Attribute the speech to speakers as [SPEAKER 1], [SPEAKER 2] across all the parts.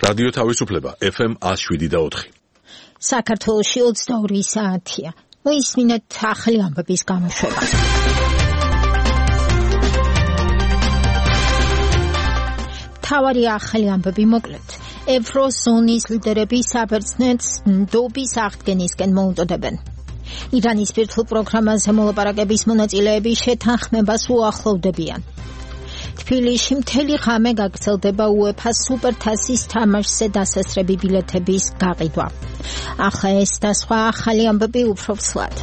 [SPEAKER 1] რადიო თავისუფლება FM 107.4.
[SPEAKER 2] საქართველოში 22 საათია. მოისმინეთ ახალი ამბების გამოშვება. თავარი ახალი ამბები მოკლედ. ევროზონის ლიდერები საბერძნეთს ნდობის აღდგენისკენ მოუწოდებენ. ირანის ბირთვულ პროგრამაზე მოლაპარაკების მონაწილეები შეთანხმებას უახლოვდებიან. თბილისში მთელი ღამე გაგრძელდება UEFA სუპერთასის თამაშზე დასასრები ბილეთების გაყიდვა. ახლა ეს და სხვა ახალი ამბები უფრო ცვლად.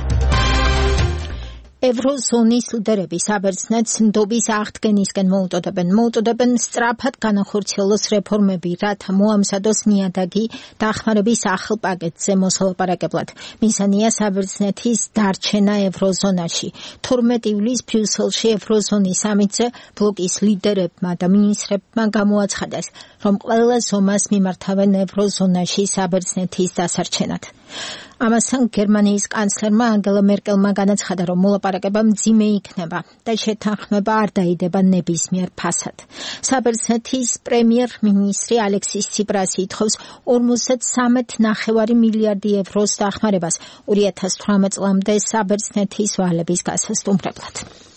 [SPEAKER 2] ევროზონის ლიდერები საბერძნეთს ნდობის აღდგენისკენ მოუწოდებენ სწრაფად განახორციელოს რეფორმები, რათა მოამზადოს ნიადაგი დახმარების ახალ პაკეტზე მოსალაპარაკებლად. მიზანია საბერძნეთის დარჩენა ევროზონაში. 12 ივლისს ბრიუსელში ევროზონის სამიტზე ბლოკის ლიდერებმა და მინისტრებმა გამოაცხადეს, რომ ყველა ზომას მიმართავენ ევროზონაში საბერძნეთის დასარჩენად. ამასთან გერმანიის კანცლერმა ანგელა მერკელმა განაცხადა, რომ მოლაპარაკება მძიმე იქნება და შეთანხმება არ დაიდება ნებისმიერ ფასად. საბერძნეთის პრემიერ-მინისტრი ალექსის ციპრასი ითხოვს 53.5 მილიარდი ევროს დახმარებას 2018 წლამდე საბერძნეთის ვალების გასასტუმრებლად.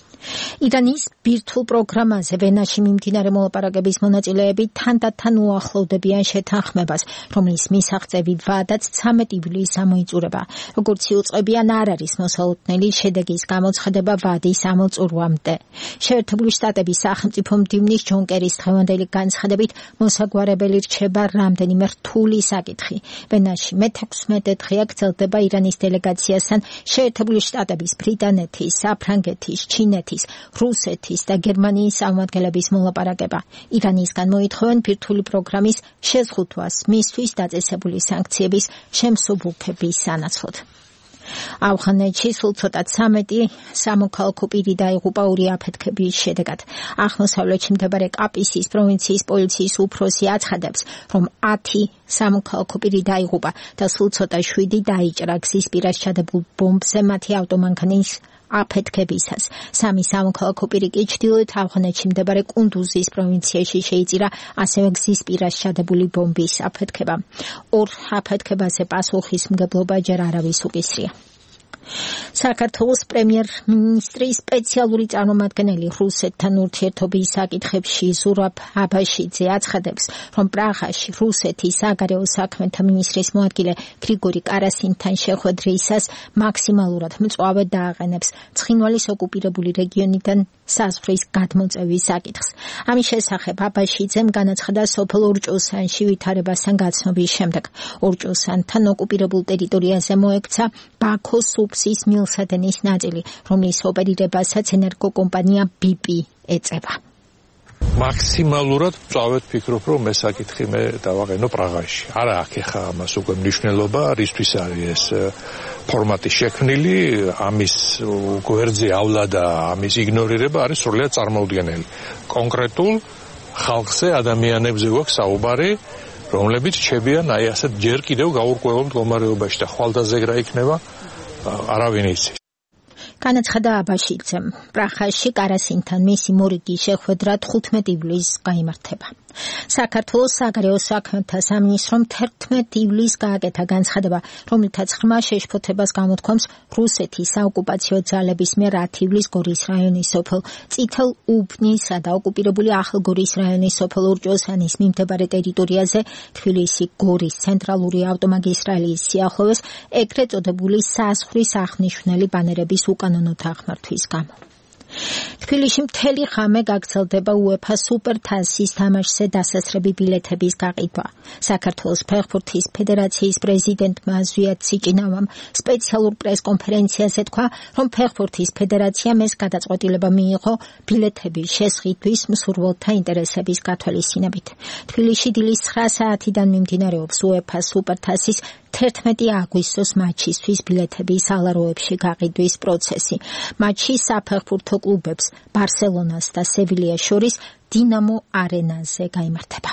[SPEAKER 2] ირანის ბირთვულ პროგრამაზე ვენაში მიმდინარე მოლაპარაკების მონაწილეები თანდათან უახლოვდებიან შეთანხმებას, რომლის მისაღწევი ვადაც 13 ივლისს ამოიწურება. როგორც იუწყებიან, არ არის მოსალოდნელი შედეგის გამოცხადება ვადის ამოწურვამდე. შეერთებული შტატების სახელმწიფო მდივნის ჯონ კერის დღევანდელი განცხადებით მოსაგვარებელი რჩება რამდენიმე რთული საკითხი. ვენაში მე-16 დღეა გრძელდება ირანის დელეგაციასთან შეერთებული შტატების, ბრიტანეთის, საფრანგეთის, ჩინეთის, რუსეთის და გერმანიის წარმომადგენლების მოლაპარაკება. ირანისგან მოითხოვენ ბირთვული პროგრამის შეზღუდვას მისთვის დაწესებული სანქციების შემსუბუქების სანაცვლოდ. ავღანეთში სულ ცოტა 13 სამოქალაქო პირი დაიღუპა ორი აფეთქების შედეგად. აღმოსავლეთში მდებარე კაპისის პროვინციის პოლიციის უფროსი აცხადებს, რომ 10 სამოქალაქო პირი დაიღუპა და სულ ცოტა 7 დაიჭრა გზის პირას ჩადებულ ბომბზე მათი ავტომანქანის აფეთქებისას. 3 სამოქალაქო პირი კი ჩრდილოეთ ავღანეთში მდებარე კუნდუზის პროვინციაში შეიწირა ასევე გზის პირას ჩადებული ბომბის აფეთქება. ორ აფეთქებაზე პასუხისმგებლობა ჯერ არავის უკისრია. საქართველოს პრემიერ-მინისტრი სპეციალური წარმომადგენელი რუსეთთან ურთიერთობის საკითხებში ზურაბ აბაშიძე აცხადებს, რომ პრაღაში რუსეთის საგარეო საქმეთა მინისტრის მოადგილე გრიგორი კარასინთან შეხვედრისას მაქსიმალურად მწვავედ დააყენებს ცხინვალის ოკუპირებული რეგიონიდან საზღვრის გადმოწევის საკითხს. ამის შესახებ აბაშიძემ განაცხადა სოფელ ორჭოსანში ვითარებასთან გაცნობის შემდეგ. ორჭოსანთან ოკუპირებულ ტერიტორიაზე მოექცა ბაქოს სუფსის მილსადენის ნაწილი, რომლის ოპერირებასაც ენერგოკომპანია BP ეწევა.
[SPEAKER 3] მაქსიმალურად წავედ ფიქრობ, რომ ეს საკითხი მე დავაყენო პრაღაში. არა აქ ეხა ამას უკვე მნიშვნელობა, რისთვის არის ეს ფორმატი შექმნილი, ამის გვერდზე ავლა და ამის იგნორირება არის სრულიად წარმოუდგენელი. კონკრეტულ ხალხზე, ადამიანებზე გვაქვს საუბარი, რომლებიც რჩებიან აი ასეთ ჯერ კიდევ გაურკვეველ მდგომარეობაში და ხვალდაზე რა იქნება, არავინ იცის.
[SPEAKER 2] განაცხადა აბაშიძემ. პრაღაში კარასინთან მისი მორიგი შეხვედრა 15 ივლისს გაიმართება. საქართველოს საგარეო საქმეთა სამინისტრომ 11 ივლისს გააკეთა განცხადება, რომლითაც ღრმა შეშფოთებას გამოთქვამს რუსეთის საოკუპაციო ძალების მიერ 10 ივლისს გორის რაიონის სოფელ წითელ უბნისა და ოკუპირებული ახალგორის რაიონის სოფელ ორჭოსანის მიმდებარე ტერიტორიაზე თბილისი-გორის ცენტრალური ავტომაგისტრალის სიახლოვეს ეგრეთ წოდებული საზღვრის აღნიშნული ბანერების უკანონო დახმართვის გამო. თბილისში მთელი ღამე გაგრძელდება UEFA სუპერთასის თამაშზე დასასრები ბილეთების გაყიდვა. საქართველოს ფეხბურთის ფედერაციის პრეზიდენტმა ზვიად სიჭინავამ სპეციალურ პრესკონფერენციაზე თქვა, რომ ფეხბურთის ფედერაციამ ეს გადაწყვეტილება მიიღო ბილეთების შესყიდვის მსურველთა ინტერესების გათვალისწინებით. თბილისში დილის 9 საათიდან მიმდინარეობს UEFA სუპერთასის 11 აგვისტოს მატჩისთვის ბილეთების ალაროებში გაყიდვის პროცესი. მატჩი საფეხბურთო კლუბებს ბარსელონას და სევილიას შორის დინამო არენაზე გაიმართება.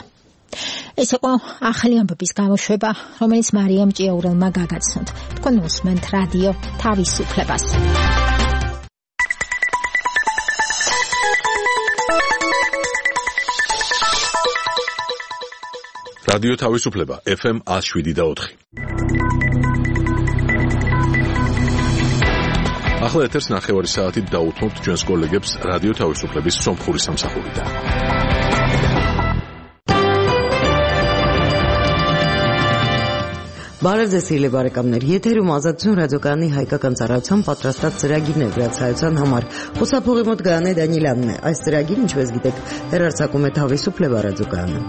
[SPEAKER 2] ეს იყო ახალი ამბების გამოშვება, რომელიც მარიამ ჭიაურელმა გაგაცნოთ. თქვენ უსმენთ რადიო თავისუფლებას.
[SPEAKER 1] რადიო თავისუფლება FM 107.4. ახლა ეთერს ნახევარი საათით დაუთმობთ ჩვენს კოლეგებს რადიო თავისუფლების სომხური სამსახურიდან.
[SPEAKER 4] Բարև բարեկամներ, եթերում ազատություն ռադիոկայանի հայկական ծառայության պատրաստած ծրագիրն է գրացայության համար։ Խոսափողի մոտ Գայանե Դանիելյանն է։ Այս ծրագիրը, ինչպես գիտեք, հեռարձակում է Თავისუფლება ռադիոկայանը։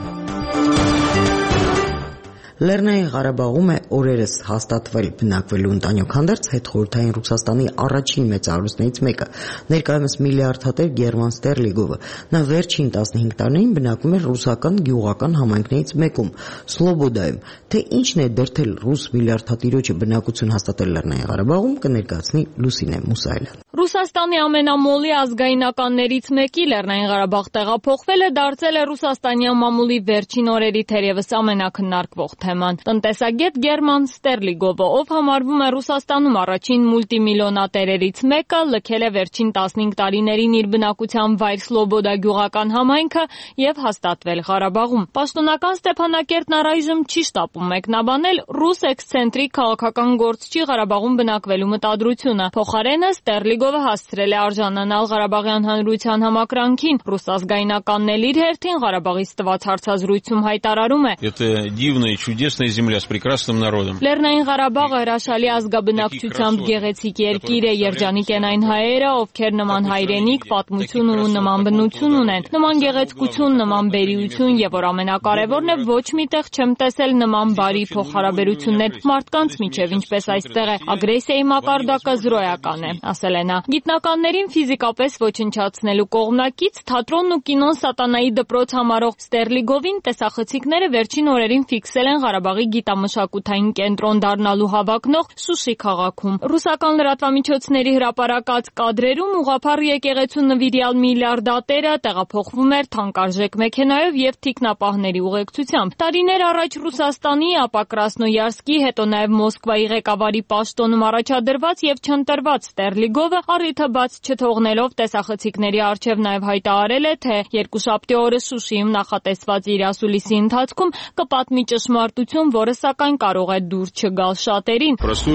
[SPEAKER 4] Լեռնային Ղարաբաղում է օրերս հաստատվել բնակվելու ընտանիք հանդերձ հետխորհրդային Ռուսաստանի առաջին մեծարարություններից մեկը, ներկայումս միլիարդատեր Գերման Ստերլիգովը։ Նա վերջին 15 տարիներին բնակվում էր ռուսական գյուղական համայնքներից մեկում, Սլոբոդայում։ Թե ինչն է դրդել ռուս միլիարդատիրոջը բնակություն հաստատել Լեռնային Ղարաբաղում, կներկայացնի Լուսինե Մուսայելյանը։
[SPEAKER 5] Ռուսաստանի ամենամոլի ազգայնականներից մեկի Լեռնային Ղարաբաղ տեղափոխվելը դարձել է ռուսաստանյան մամուլի վերջին օրերի թերևս ամենակննարկվող թեման։ Տնտեսագետ Գերման Ստերլիգովը, ով համարվում է Ռուսաստանում առաջին մուլտիմիլիոնատերերից մեկը, լքել է վերջին 15 տարիներին իր բնակության վայր Սլոբոդա գյուղական համայնքը եւ հաստատվել Ղարաբաղում։ Պաշտոնական Ստեփանակերտն առայժմ չի շտապում մեկնաբանել ռուս էքսցենտրիկ քաղաքական գործչի Ղարաբաղում բնակվելու մտադրությունը։ Փոխարենը Ստերլիգովը հասցրել է արժանանալ Ղարաբաղյան հանրության համակրանքին։ Ռուս ազգայնականն իր հերթին Ղարաբաղից տված հարցազրույցում հայտարարում է. Լեռնային Ղարաբաղը հրաշալի ազգաբնակչությամբ գեղեցիկ երկիր է, երջանիկ են այն հայերը, ովքեր նման հայրենիք, պատմություն ու նման բնություն ունեն, նման գեղեցկություն, նման բերիություն եւ որ ամենակարևորն է, ոչ միտեղ չեմ տեսել նման բարի փոխհարաբերություններ մարդկանց միջև, ինչպես այստեղ է, ագրեսիայի մակարդակը զրոյական է, ասել է նա։ Գիտնականներին ֆիզիկապես ոչնչացնելու կողմնակից թատրոնն ու կինոն սատանայի դպրոց համարող Ստերլիգովին տեսախցիկները վերջին օրերին ֆիքսել են Ղարաբաղի գիտամշակութային կենտրոն դառնալու հավակնող Շուշի քաղաքում։ Ռուսական լրատվամիջոցների հրապարակած կադրերում ուղղափառ եկեղեցու նվիրյալ միլիարդատերը տեղափոխվում էր թանկարժեք մեքենայով եւ թիկնապահների ուղեկցությամբ։ Տարիներ առաջ Ռուսաստանի, ապա Կրասնոյարսկի, հետո նաեւ Մոսկվայի ղեկավարի պաշտոնում առաջադրված եւ չընտրված Ստերլիգովը առիթը բաց չթողնելով տեսախցիկների առջև նաեւ հայտարարել է, թե երկուշաբթի օրը Շուշիում նախատեսված իր ասուլիսի ընթացքում կպատմի ճշմարտություն, որը սակայն կարող է դուր չգալ շատերին։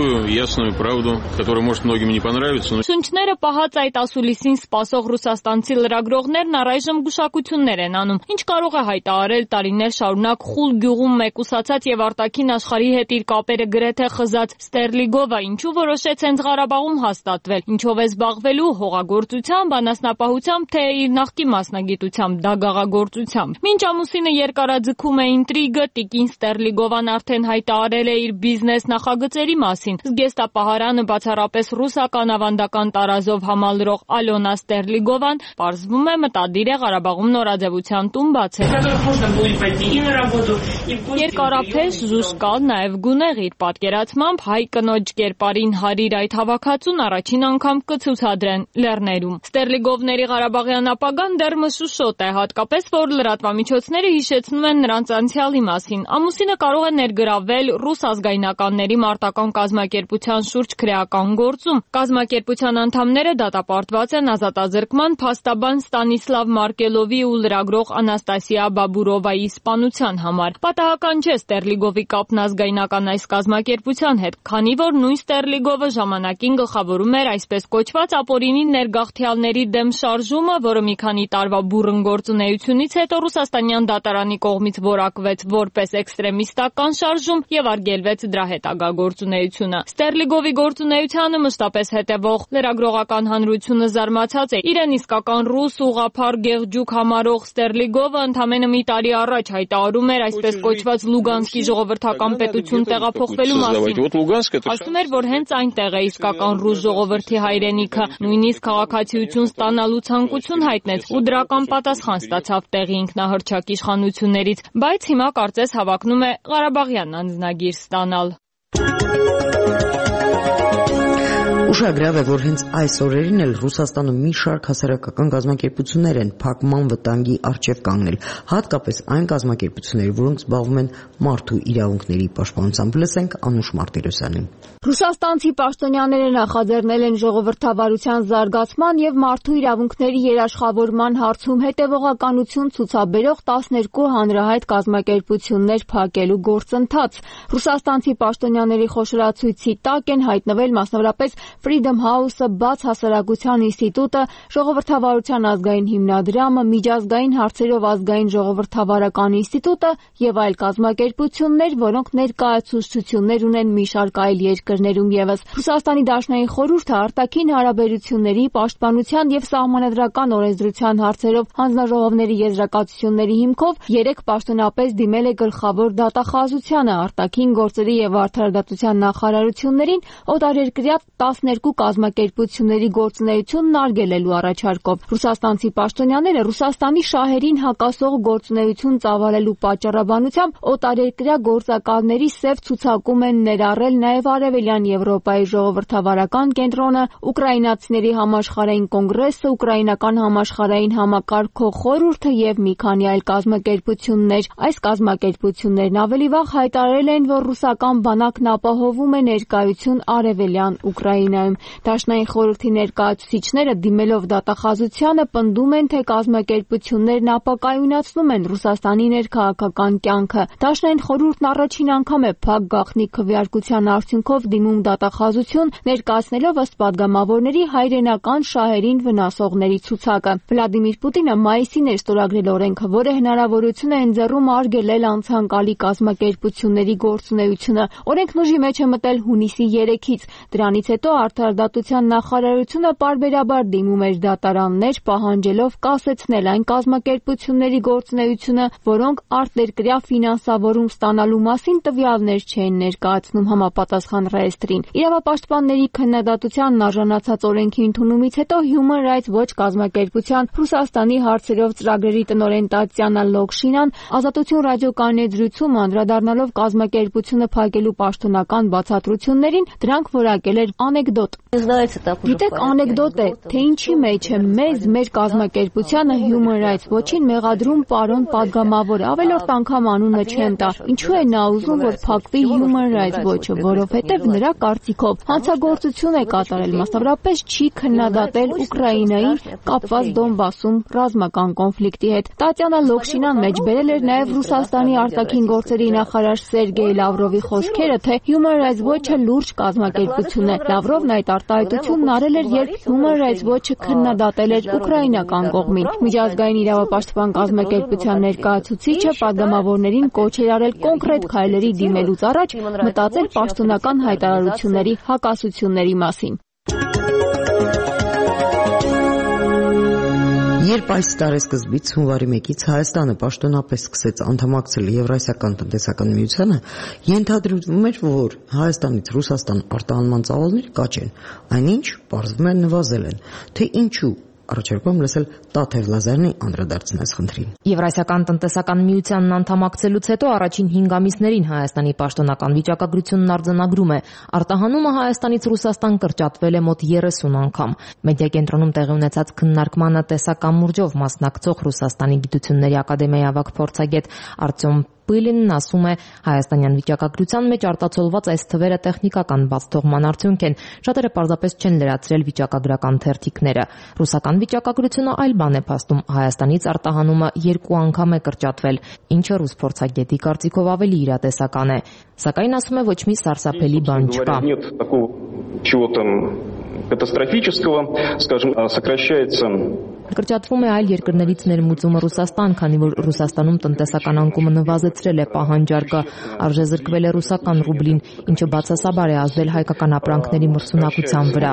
[SPEAKER 5] Շունչները պահած այդ ասուլիսին սպասող ռուսաստանցի լրագրողներն առայժմ գուշակություններ են անում։ Ինչ կարող է հայտարարել տարիներ շարունակ խուլ գյուղում մեկուսացած եւ արտաքին աշխարհի հետ իր կապերը գրեթե խզած Ստերլիգովը, ինչու որոշեց հենց Ղարաբաղում հաստատվել, ինչով է զբաղվելու, հողագործությամբ, անասնապահությամբ, թե իր նախկին մասնագիտությամբ, դագաղագործությամբ։ Մինչ ամուսինը երկարաձգում է ինտրիգը, տիկին Ստերլիգովան արդեն հայտարարել է իր բիզնես նախագծերի մասին։ Զգեստապահարանը բացառապես ռուսական ավանդական տարազով համալրող Ալոնա Ստերլիգովան պարզվում է մտադիր է Ղարաբաղում նորաձևության տուն բացել։ Երկարափեշ, զուշկալ, նաև գունեղ իր պատկերացմամբ հայ կնոջ կերպարին հարիր այդ հավաքածուն առաջին անգամ կցուցադրեն Լեռներում։ Ստերլիգովների Ղարաբաղյան ապագան դեռ մշուշոտ է, հատկապես որ լրատվամիջոցները հիշեցնում են նրանց անցյալի մասին։ Ամուսինը կարող է ներգրավել ռուս ազգայնականների մարտական կազմակերպության շուրջ քրեական գործում։ Կազմակերպության անդամները դատապարտված են ազատազրկման փաստաբան Ստանիսլավ Մարկելովի ու լրագրող Անաստասիա Բաբուրովայի սպանության համար։ Պատահական չէ Ստերլիգովի կապն ազգայնական այս կազմակերպության հետ, քանի որ նույն Ստերլիգովը ժամանակին գլխավորում էր այսպես կոչված ապօրինի ներգաղթյալների դեմ շարժումը, որը մի քանի տարվա բուռն գործունեությունից հետո ռուսաստանյան դատարանի կողմից որակվեց որպես էքստրեմիստական շարժում եւ արգելվեց դրա հետագա գործունեությունը։ Ստերլիգովի գործունեությանը մշտապես հետևող լրագրողական հանրությունը զարմացած է։ Իրեն իսկական ռուս ուղղափառ գեղջուկ համարող Ստերլիգովը ընդամենը մի տարի առաջ հայտարարում էր այսպես կոչված Լուգանսկի ժողովրդական պետություն տեղափոխվելու մասին։ Ասում էր, որ հենց այնտեղ է իսկական ռուս ժողովրդի հայրենիքը, նույնիսկ քաղաքացիություն ստանալու ցանկություն հայտնեց ու դրական պատասխան ստացավ տեղի ինքնահռչակ իշխանություններից, բայց հիմա կարծես հավակնում է Ղարաբաղյան անձնագիր ստանալ։
[SPEAKER 4] Ուշագրավ է, որ հենց այս օրերին էլ Ռուսաստանում մի շարք հասարակական կազմակերպություններ են փակման վտանգի առջև կանգնել, հատկապես այն կազմակերպությունները, որոնք զբաղվում են մարդու իրավունքների պաշտպանությամբ։ Լսենք Անուշ Մարտիրոսյանին։
[SPEAKER 5] Ռուսաստանցի պաշտոնյաները նախաձեռնել են ժողովրդավարության զարգացման եւ մարդու իրավունքների երաշխավորման հարցում հետեւողականություն ցուցաբերող 12 հանրահայտ կազմակերպություններ փակելու գործընթաց։ Ռուսաստանցի պաշտոնյաների խոշորացույցի տակ են հայտնվել մասնավորապես Freedom House-ը, Բաց հասարակության ինստիտուտը, Ժողովրդավարության ազգային հիմնադրամը, Միջազգային հարցերով ազգային ժողովրդավարական ինստիտուտը եւ այլ կազմակերպություններ, որոնք ներկայացուցչություններ ունեն մի շարք այլ երկրներում եւս։ Ռուսաստանի Դաշնային խորհուրդը արտաքին հարաբերությունների, պաշտպանության եւ սահմանադրական օրենսդրության հարցերով հանձնաժողովների եզրակացությունների հիմքով 3 պաշտոնապես դիմել է գլխավոր դատախազությանը, արտաքին գործերի եւ արդարադատության նախարարություններին օտարերկրյա 12 կազմակերպությունների գործունեությունն արգելելու առաջարկով։ Ռուսաստանցի պաշտոնյաները Ռուսաստանի շահերին հակասող գործունեություն ծավալելու պատճառաբանությամբ օտարերկրյա գործակալների սև ցուցակում են ներառել նաև Արևելյան Եվրոպայի ժողովրդավարական կենտրոնը, ուկրաինացիների համաշխարհային կոնգրեսը, ուկրաինական համաշխարհային համակարգող խորհուրդը եւ մի քանի այլ կազմակերպություններ։ Այս կազմակերպություններն ավելի վաղ հայտարարել են, որ ռուսական բանակն ապահովում է ներկայություն Արևելյան Ուկրաինայում։ Դաշնային խորհրդի ներկայացուցիչները դիմելով դատախազությանը պնդում են, թե կազմակերպություններն ապակայունացնում են Ռուսաստանի ներքաղաքական կյանքը։ Դաշնային խորհուրդն առաջին անգամ է փակ գաղտնի քվեարկության արդյունքով դիմում դատախազություն, ներկայացնելով ըստ падգամավորների հայրենական շահերին վնասողների ցուցակը։ Վլադիմիր Պուտինը մայիսին էր ստորագրել օրենքը, որը հնարավորություն է ընձեռում արգելել անցանկալի կազմակերպությունների գործունեությունը։ Օրենքն ուժի մեջ է մտել հունիսի 3-ից։ Դրանից հետո արդարադատության նախարարությունը պարբերաբար դիմում էր դատարաններ, պահանջելով կասեցնել այն կազմակերպությունների գործունեությունը, որոնք արտերկրյա ֆինանսավորում ստանալու մասին տվյալներ չեն ներկայացնում համապատասխան ռեեստրին։ Իրավապաշտպանների քննադատությանն արժանացած օրենքի ընդունումից հետո Human Rights Watch կազմակերպության Ռուսաստանի հարցերով ծրագրերի տնօրեն Տատյանա Լոկշինան Ազատություն ռադիոկայունեծրույցում անդրադառնալով կազմակերպությունը փակելու պաշտոնական բացատրություններին դրանք որակել էր անեկդոտ։ Գիտեք, անեկդոտ է, թե ինչի մեջ է մեր կազմակերպությանը Human Rights Watch-ին մեղադրում պարոն падգամավորը, ավելորդ անգամ անունը չեմ տա։ Ինչու է նա ուզում, որ փակվի Human Rights Watch-ը, որովհետև նրա կարծիքով հանցագործություն է կատարել, մասնավորապես չի քննադատել Ուկրաինայի կապված Դոնբասում ռազմական կոնֆլիկտի հետ։ Տատյանա Լոկշինան մեջբերել էր նաև Ռուսաստանի արտաքին գործերի նախարար Սերգեյ Լավրովի խոսքերը, թե Human Rights Watch-ը լուրջ կազմակերպություն է։ Լավրովն այդ արտահայտությունն արել էր, երբ Human Rights Watch-ը քննադատել էր ուկրաինական կողմին։ Միջազգային իրավապաշտպան կազմակերպության ներկայացուցիչը падգամավորներին կոչ էր արել կոնկրետ քայլերի դիմելուց առաջ մտածել պաշտոնական հայտարարությունների հակասությունների մասին։
[SPEAKER 4] Երբ այս տարեսկզբից հունվարի 1-ից Հայաստանը պաշտոնապես սկսեց անդամակցել Եվրասիական տնտեսական միությանը, ենթադրվում էր, որ Հայաստանից Ռուսաստան արտահանման ծավալները կաճ են, այնինչ պարզվում է նվազել են, թե ինչու։ Առաջարկում լսել Տաթև Լազարյանի անդրադարձն այս խնդրին։
[SPEAKER 6] Եվրասիական տնտեսական միությանն անդամակցելուց հետո առաջին 5 ամիսներին Հայաստանի պաշտոնական վիճակագրությունն արձանագրում է. արտահանումը Հայաստանից Ռուսաստան կրճատվել է մոտ 30 անգամ։ Մեդիակենտրոնում տեղի ունեցած քննարկմանը տեսակամուրջով մասնակցող Ռուսաստանի գիտությունների ակադեմիայի ավագ փորձագետ Արտյոմ Պիլինն ասում է, հայաստանյան վիճակագրության մեջ արտացոլված այս թվերը տեխնիկական բացթողման արդյունք են, շատերը պարզապես չեն լրացրել վիճակագրական թերթիկները։ Ռուսական վիճակագրությունը այլ բան է փաստում, Հայաստանից արտահանումը 2 անգամ է կրճատվել, ինչը ռուս փորձագետի կարծիքով ավելի իրատեսական է։ Սակայն ասում է, ոչ մի սարսափելի բան չկա։
[SPEAKER 7] Катастрофического, скажем, сокращается.
[SPEAKER 6] Կրճատվում է այլ երկրներից ներմուծումը Ռուսաստան, քանի որ Ռուսաստանում տնտեսական անկումը նվազեցրել է պահանջարկը, արժեզրկվել է ռուսական ռուբլին, ինչը բացասաբար է ազդել հայկական ապրանքների մրցունակության վրա։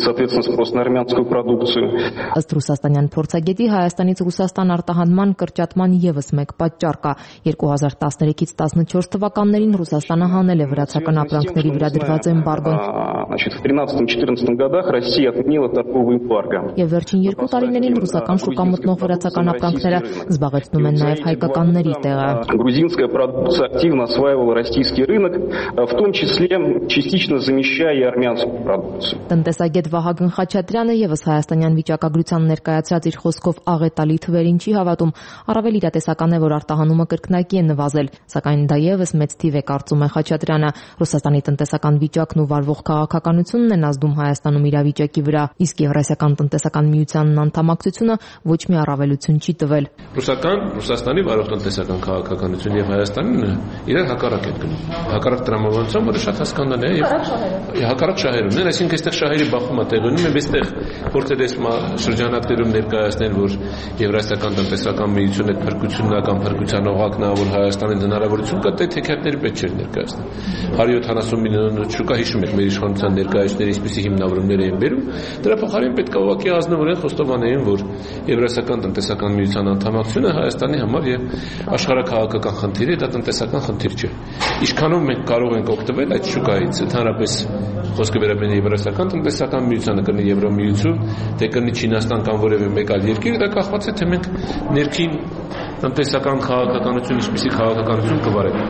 [SPEAKER 6] Ըստ ռուսաստանյան փորձագետի Հայաստանից Ռուսաստան արտահանման կրճատման եւս մեկ պատճառ կա։ 2013-ից 14 թվականներին Ռուսաստանը հանել է վրացական ապրանքների վրա դրված էմբարգոն։ Եվ վերջին 2 տարիներին ռուսական շուկա մտնող վրացական ապրանքները զբաղեցնում են նաև հայկականների տեղը։
[SPEAKER 7] Грузинская продукция активно осваивала российский рынок, в том числе частично замещая и армянскую продукцию.
[SPEAKER 6] Տնտեսագետ Վահագն Խաչատրյանը եւս հայաստանյան վիճակագրության ներկայացրած իր խոսքով աղետալի թվերին չի հավատում, առավել իրատեսական է, որ արտահանումը կրկնակի է նվազել, սակայն դա եւս մեծ թիվ է, կարծում է Խաչատրյանը։ Ռուսաստանի տնտեսական վիճակն ու վարվող քաղաքականությունն են ազդում Հայաստանում իրավիճակի վրա, իսկ Եվրասիական տնտեսական միությանն անդամակցությունը ոչ մի առավելություն չի տվել։
[SPEAKER 8] Ռուսաստանի վարվող տնտեսական քաղաքականությունը եւ Հայաստանն իրար հակառակ են գնում։ Հակառակ տրամաբանությամբ, որը շատ հասկանալի է եւ հակառակ շահերում են, այսինքն այստեղ շահերի բախումը տեղի ունի, մենք այստեղ փորձել ենք շրջանակներում ներկայացնել, որ Եվրասիական տնտեսական միությունը փրկությունական փրկության օղակն է, որ Հայաստանին հնարավորություն կա դե թեքերների պետք չէ ներկայացնել։ 170 միլիոն շուկա հիշում եք մեր իշխանության ներկայացուցիչները ինչպիսի հիմնավորումներ էին բերում, դրա փոխարեն պետք է ուղղակի ազնվորեն խոստովանեին, որ Եվրասիական տնտեսական միության անդամակցությունը Հայաստանի համար եւ աշխարհակաղակական խնդիր է, դա տնտեսական խնդիր չէ։ Ինչքանով մենք կարող ենք օգտվել այդ շուկայից, ընդհանրապես խոսքը վերաբերում է Եվրասիական տնտեսական միությանը, կնի Եվրոմիություն, թե կնի Չինաստան կամ որևէ մեկ այլ երկիր, դա կախված է թե մենք ներքին տնտեսական քաղաքականություն, ինչպիսի քաղաքականություն կվարենք։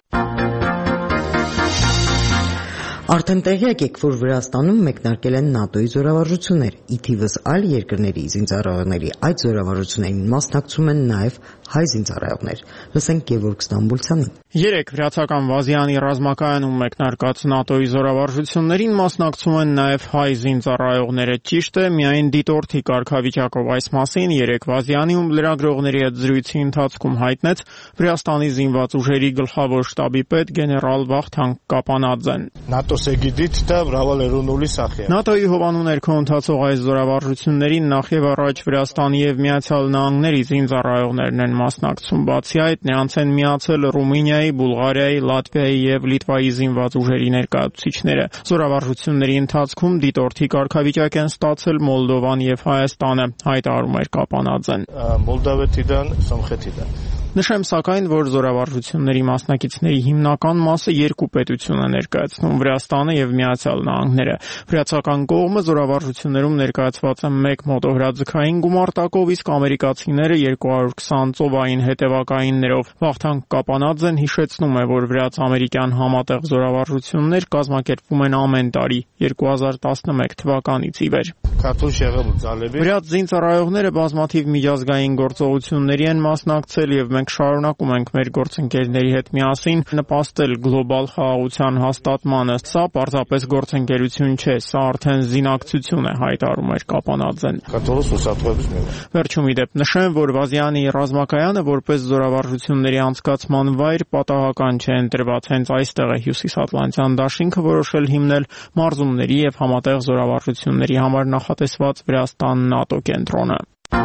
[SPEAKER 4] Արդեն տեղյակ եք, որ Վրաստանում մեկնարկել են ՆԱՏՕ-ի զորավարժություններ, ի թիվս այլ երկրների զինծառայողների այդ զորավարժություններին մասնակցում են նաև հայ զինծառայողներ։ Լսենք Գևորգ Ստամբուլցյանին։
[SPEAKER 9] Երեք վրացական Վազյանի ռազմակայանում մեկնարկած ՆԱՏՕ-ի զորավարժություններին մասնակցում են նաև հայ զինծառայողները։ Ճիշտ է, միայն դիտորդի կարգավիճակով այս մասին երեք Վազյանում լրագրողների հետ զրույցի ընթացքում հայտնեց Վրաստանի զինված ուժերի գլխավոր շտաբի պետ գեներալ Վախթանգ Կապանաձեն։ ՆԱՏՕ-ի հովանու ներքո ընթացող այս զորավարժություններին նախ եւ առաջ Վրաստանի եւ Միացյալ Նահանգների զինծառայողներն են մասնակցում։ Բացի այդ, նրանց են միացել Ռումինիայի, Բուլղարիայի, Լատվիայի եւ Լիտվայի զինված ուժերի ներկայացուցիչները։ Զորավարժությունների ընթացքում դիտորդի կարգավիճակ են ստացել Մոլդովան եւ Հայաստանը, հայտարարում էր Կապանաձեն։ Նշեմ սակայն, որ զորավարժությունների մասնակիցների հիմնական մասը երկու պետություն է ներկայացնում՝ Վրաստանը եւ Միացյալ Նահանգները։ Վրացական կողմը զորավարժություններում ներկայացված է 1 մոտոհրաձգային գումարտակով, իսկ ամերիկացիները 220 ծովային հետևակայիններով։ Վախթանգ Կապանաձեն հիշեցնում է, որ վրաց-ամերիկյան համատեղ զորավարժություններ կազմակերպվում են ամեն տարի 2011 թվականից ի վեր։ Վրաց զինծառայողները բազմաթիվ միջազգային գործողությունների են մասնակցել եւ մենք շարունակում ենք մեր գործընկերների հետ միասին նպաստել գլոբալ խաղաղության հաստատմանը։ Սա պարզապես գործընկերություն չէ, սա արդեն զինակցություն է, հայտարարում էր Կապանաձեն։ Վերջում ի դեպ նշեմ, որ Վազյանի ռազմակայանը որպես զորավարժությունների անցկացման վայր պատահական չէ ընտրված, հենց այստեղ է Հյուսիսատլանտյան դաշինքը որոշել հիմնել մարզումների եւ համատեղ զորավարժությունների համար նախատեսված Վրաստան-ՆԱՏՕ կենտրոնը։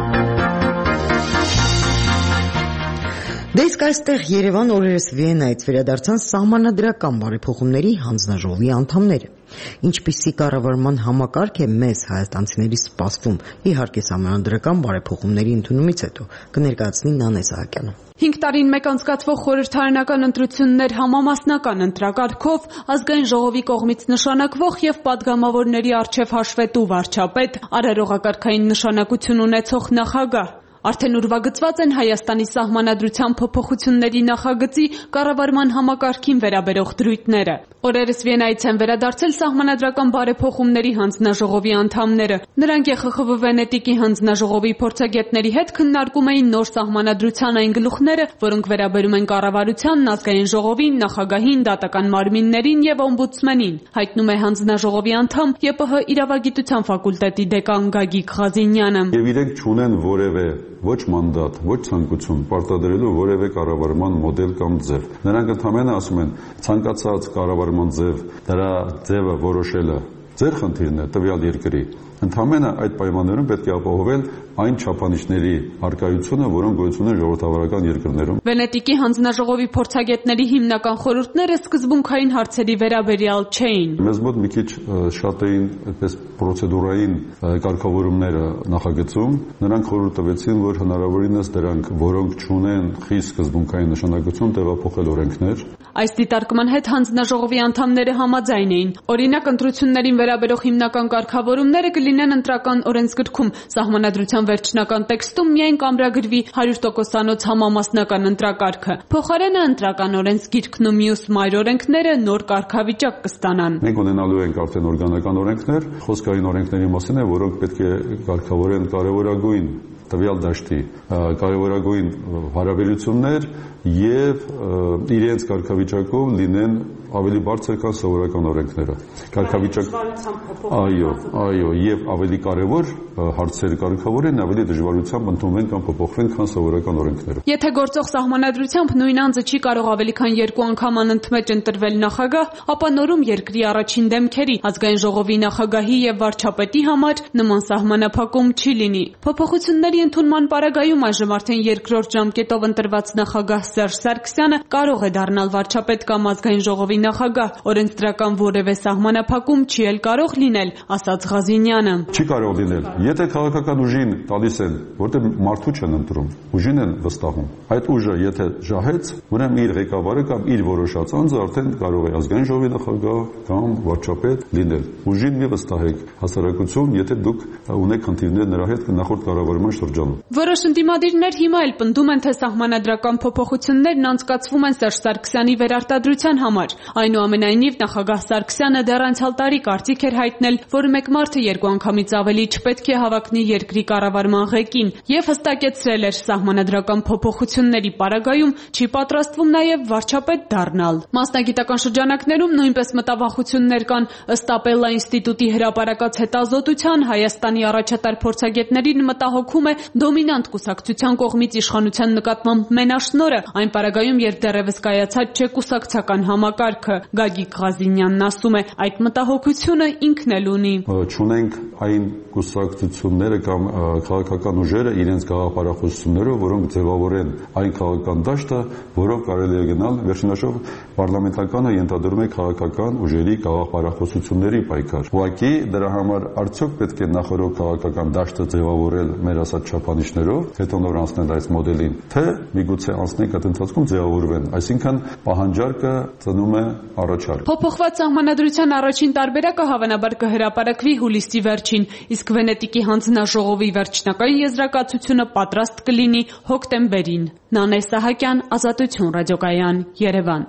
[SPEAKER 4] Դե իսկ այստեղ Երևան օրերս Վիեննայից վերադարձան սահմանադրական բարեփոխումների հանձնաժողովի անդամները։ Ինչպիսի կառավարման համակարգ է մեզ հայաստանցիների սպասվում, իհարկե սահմանադրական բարեփոխումների ընդունումից հետո, կներկայացնի Նանե Սահակյանը։
[SPEAKER 10] 5 տարին մեկ անցկացվող խորհրդարանական ընտրություններ համամասնական ընտրակարգով ազգային ժողովի կողմից նշանակվող եւ падգամավորների առջև հաշվետու վարչապետ, արարողակարգային նշանակություն ունեցող նախագահ։ Արդեն ուրվագծված են Հայաստանի սահմանադրության փոփոխությունների նախագծի կառավարման համակարգին վերաբերող դրույթները։ Օրերս Վիեննայից են վերադարձել սահմանադրական բարեփոխումների հանձնաժողովի անդամները։ Նրանք ԵԽԽՎ Վենետիկի հանձնաժողովի փորձագետների հետ քննարկում էին նոր սահմանադրության այն գլուխները, որոնք վերաբերում են կառավարությանն, ազգային ժողովին, նախագահին, դատական մարմիններին եւ օմբուդսմենին, հայտնում է հանձնաժողովի անդամ ԵՊՀ իրավագիտության ֆակուլտետի դեկան Գագիկ Ղազինյանը։
[SPEAKER 11] Եվ իրենք չունեն որևէ ոչ մանդատ, ոչ ցանկություն պարտադրելու որևէ կառավարման մոդել կամ ձև։ Նրանք ընդհանրապես ասում են, ցանկացած կառավարման ձև, դրա ձևը որոշելը ձեր խնդիրն է տվյալ երկրի։ Ընդհանրապես այդ պայմաններում պետք է ապահովել այն չափանիշների արկայությունը, որոնք գոյություն ունեն ժողովրդավարական երկրներում։
[SPEAKER 10] Վենետիկի հանձնաժողովի փորձագետների հիմնական խորհուրդները սկզբունքային հարցերի վերաբերյալ չէին։
[SPEAKER 11] Մեզ մոտ մի քիչ շատ էին այդպես պրոցեդուրային կարգավորումները նախագծում։ Նրանք խորհուրդ տվեցին, որ հնարավորինս դրանք, որոնք չունեն խիստ սկզբունքային նշանակություն, տեղափոխել օրենքներ։
[SPEAKER 10] Այս դիտարկման հետ հանձնաժողովի անդամները համաձայն էին։ Օրինակ, ընտրություններին վերաբերող հիմնական կարգավորումները կլինեն ընտրական օրենսգրքում։ Սահմանադրության վերջնական տեքստում միայն կամրագրվի 100%-անոց համամասնական ընտրակարգը։ Փոխարենը ընտրական օրենսգիրքն ու մյուս մայր օրենքները նոր կարգավիճակ կստանան։
[SPEAKER 11] Մենք ունենալու ենք արդեն օրգանական օրենքներ, խոսքային օրենքների մասին է, որոնք պետք է կարգավորեն կարևորագույն տվյալ դաշտի կարևորագույն հարաբերություններ եւ իրենց կարգավիճակով լինեն ավելի բարձր քան սովորական օրենքները։ Կարգավիճակ այո, եւ ավելի կարևոր հարցեր կարգավորեն, ավելի դժվարությամբ ընդունվեն կամ փոփոխվեն քան սովորական օրենքները։
[SPEAKER 10] Եթե գործող սահմանադրությամբ նույն անձը չի կարող ավելի քան 2 անգամ անընդմեջ ընտրվել նախագահ, ապա նորում երկրի առաջին դեմքերի ազգային ժողովի նախագահի եւ վարչապետի համար նման սահմանափակում չի լինի։ Փոփոխությունների ընդունման պարագայում այժմ արդեն երկրորդ ժամկետով ընտրված նախագահ Սերժ Սարգսյանը կարող է դառնալ վարչապետ կամ ազգային ժողովի նախագահ, օրենսդրական որևէ սահմանափակում չի էլ կարող լինել, ասաց Ղազինյանը։
[SPEAKER 11] Չի կարող լինել։ Եթե քաղաքական ուժին տալիս են, որտեղ մարդու չեն ընտրում, ուժին են վստահում։ Այդ ուժը եթե ժահեց, ուրեմն իր ղեկավարը կամ իր որոշած անձը արդեն կարող է ազգային ժողովի նախագահ կամ վարչապետ լինել։ Ուժին մի վստահեք հասարակություն, եթե դուք ունեք խնդիրներ նրա հետ նախորդ կառավարման շրջանում։
[SPEAKER 10] Որոշ ընդդիմադիրներ հիմա էլ պնդում են, թե սահմանադրական փոփոխություններն անցկացվում են Սերժ Սարգսյանի վերարտադրության համար։ Այնուամենայնիվ նախագահ Սարգսյանը դեռ անցյալ տարի կարծիք էր հայտնել, որ մեկ մարդը 2 անգամից ավելի չպետք է հավակնի երկրի կառավարման ղեկին եւ հստակեցրել էր սահմանադրական փոփոխությունների պարագայում չի պատրաստվում նաեւ վարչապետ դառնալ։ Մասնագիտական շրջանակներում նույնպես մտավախություններ կան։ Ըստ Ապելլա ինստիտուտի հրապարակած հետազոտության Հայաստանի առաջատար փորձագետներին մտահոգում է դոմինանտ կուսակցության կողմից իշխանության նկատմամբ մենաշնորհը, այն պարագայում, երբ դեռևս կայացած չէ կուսակցական համակարգը։ Գագիկ Ղազինյանն ասում է, այդ մտահոգությունը ինքն էլ ունի։
[SPEAKER 11] Չունենք այն կուսակցությունները կամ քաղաքական ուժերը իրենց գաղափարախոսություններով, որոնք ձևավորեն այն քաղաքական դաշտը, որով կարելի է գնալ վերջնաշով պարլամենտականը ենթադրում է քաղաքական ուժերի գաղափարախոսությունների պայքար։ Ուղղակի դրա համար արդյոք պետք է նախորդ քաղաքական դաշտը ձևավորել մեր ասած չափանիշներով, հետո նոր անցնել այս մոդելին, թե միգուցե անցնենք այդ ընթացքում ձևավորվեն, այսինքն պահանջարկը ծնում է առաջարկ։
[SPEAKER 10] Փոփոխված սահմանադրության առաջին տարբերակը հավանաբար կհրապարակվի հուլիսի վերջին, իսկ Վենետիկի հանձնաժողովի վերջնական եզրակացությունը պատրաստ կլինի հոկտեմբերին։ Նանե Սահակյան, Ազատություն ռադիոկայան, Երևան։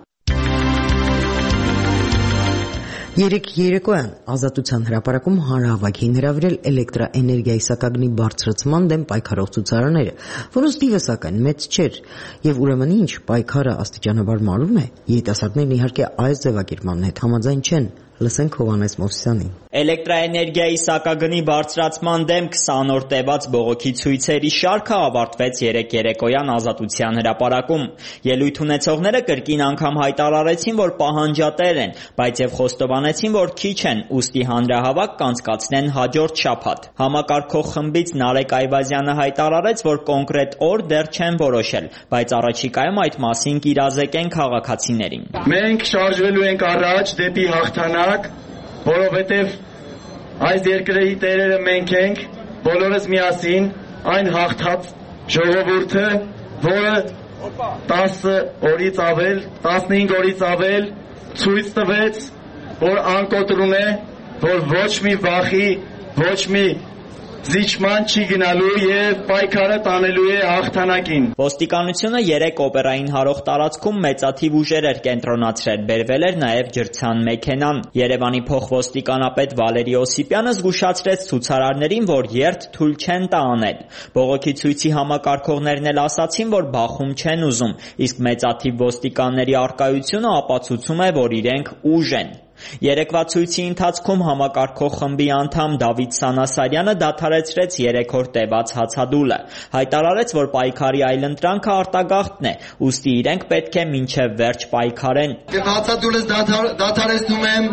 [SPEAKER 4] Երեկ երեկոյան Ազատության հրապարակում հանրահավաքին հրավիրել էլեկտրաէներգիայի սակագնի բարձրացման դեմ պայքարող ցուցարարները, որոնց թիվը սակայն մեծ չէր, եւ ուրեմն ինչ պայքարը աստիճանաբար մարում է, երիտասարդներն իհարկե այս ձևակերպմանն հետ համաձայն չեն։ Լսենք Հովհաննես Մովսյանին։
[SPEAKER 12] Էլեկտրաէներգիայի սակագնի բարձրացման դեմ 20 օր տևած բողոքի ցույցերի շարքը ավարտվեց երեկ երեկոյան Ազատության հրապարակում։ Ելույթ ունեցողները կրկին անգամ հայտարարեցին, որ պահանջատեր են, բայց եւ խոստովանեցին, որ քիչ են, ուստի հանրահավաք կանցկացնեն հաջորդ շաբաթ։ Համակարգող խմբից Նարեկ Այվազյանը հայտարարեց, որ կոնկրետ օր դեռ չեն որոշել, բայց առաջիկայում այդ մասին կիրազեկեն քաղաքացիներին։
[SPEAKER 13] Մենք շարժվելու ենք առաջ դեպի հաղթանակ, որովհետև այս երկրի տերերը մենք ենք, բոլորս միասին, այն հաղթած ժողովուրդը, որը 10 օրից ավել, 15 օրից ավել ցույց տվեց, որ անկոտրում է, որ ոչ մի վախի, ոչ մի զիջման չի գնալու եւ պայքարը տանելու է հաղթանակին։
[SPEAKER 12] Ոստիկանությունը երեք օպերային հարող տարածքում մեծաթիվ ուժեր էր կենտրոնացրել, բերվել էր նաեւ ջրցան մեքենան։ Երևանի փոխոստիկանապետ Վալերի Օսիպյանը զգուշացրեց ցուցարարներին, որ երթ թույլ չեն տա անել։ Բողոքի ցույցի համակարգողներն էլ ասացին, որ բախում չեն ուզում, իսկ մեծաթիվ ոստիկանների առկայությունը ապացուցում է, որ իրենք ուժ են։ Երեկվա ցույցի ընթացքում համակարգող խմբի անդամ Դավիթ Սանասարյանը դադարեցրեց 3 օր տևած հացադուլը, հայտարարեց, որ պայքարի այլընտրանքը արտագաղթն է, ուստի իրենք պետք է մինչև վերջ պայքարեն։
[SPEAKER 13] Հացադուլս դադարեցնում եմ,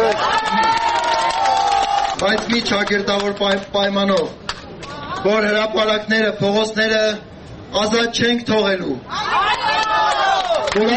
[SPEAKER 13] բայց մի ճակերտավոր պայմանով, որ հրապարակները, փողոցները ազատ չենք թողելու, որ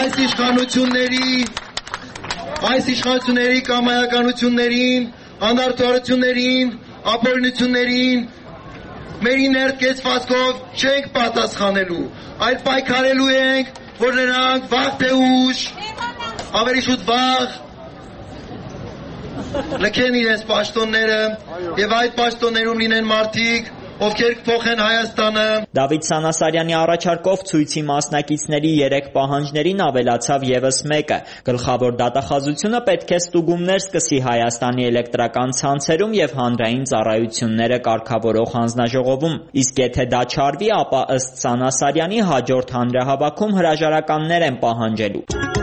[SPEAKER 13] այս իշխանությունների կամայականություններին, անարդարություններին, ապօրինություններին մեր ներկեցվածքով չենք պատասխանելու, այլ պայքարելու ենք, որ նրանք վաղ թե ուշ, ավելի շուտ վաղ լքեն իրենց պաշտոնները եւ այդ պաշտոններում լինեն մարդիկ, ովքեր կփոխեն Հայաստանը։
[SPEAKER 12] Դավիթ Սանասարյանի առաջարկով ցույցի մասնակիցների 3 պահանջներին ավելացավ եւս մեկը։ Գլխավոր դատախազությունը պետք է ստուգումներ սկսի Հայաստանի էլեկտրական ցանցերում եւ հանրային ծառայությունները կարգավորող հանձնաժողովում։ Իսկ եթե դա չարվի, ապա ըստ Սանասարյանի հաջորդ հանրահավաքում հրաժարականներ են պահանջելու։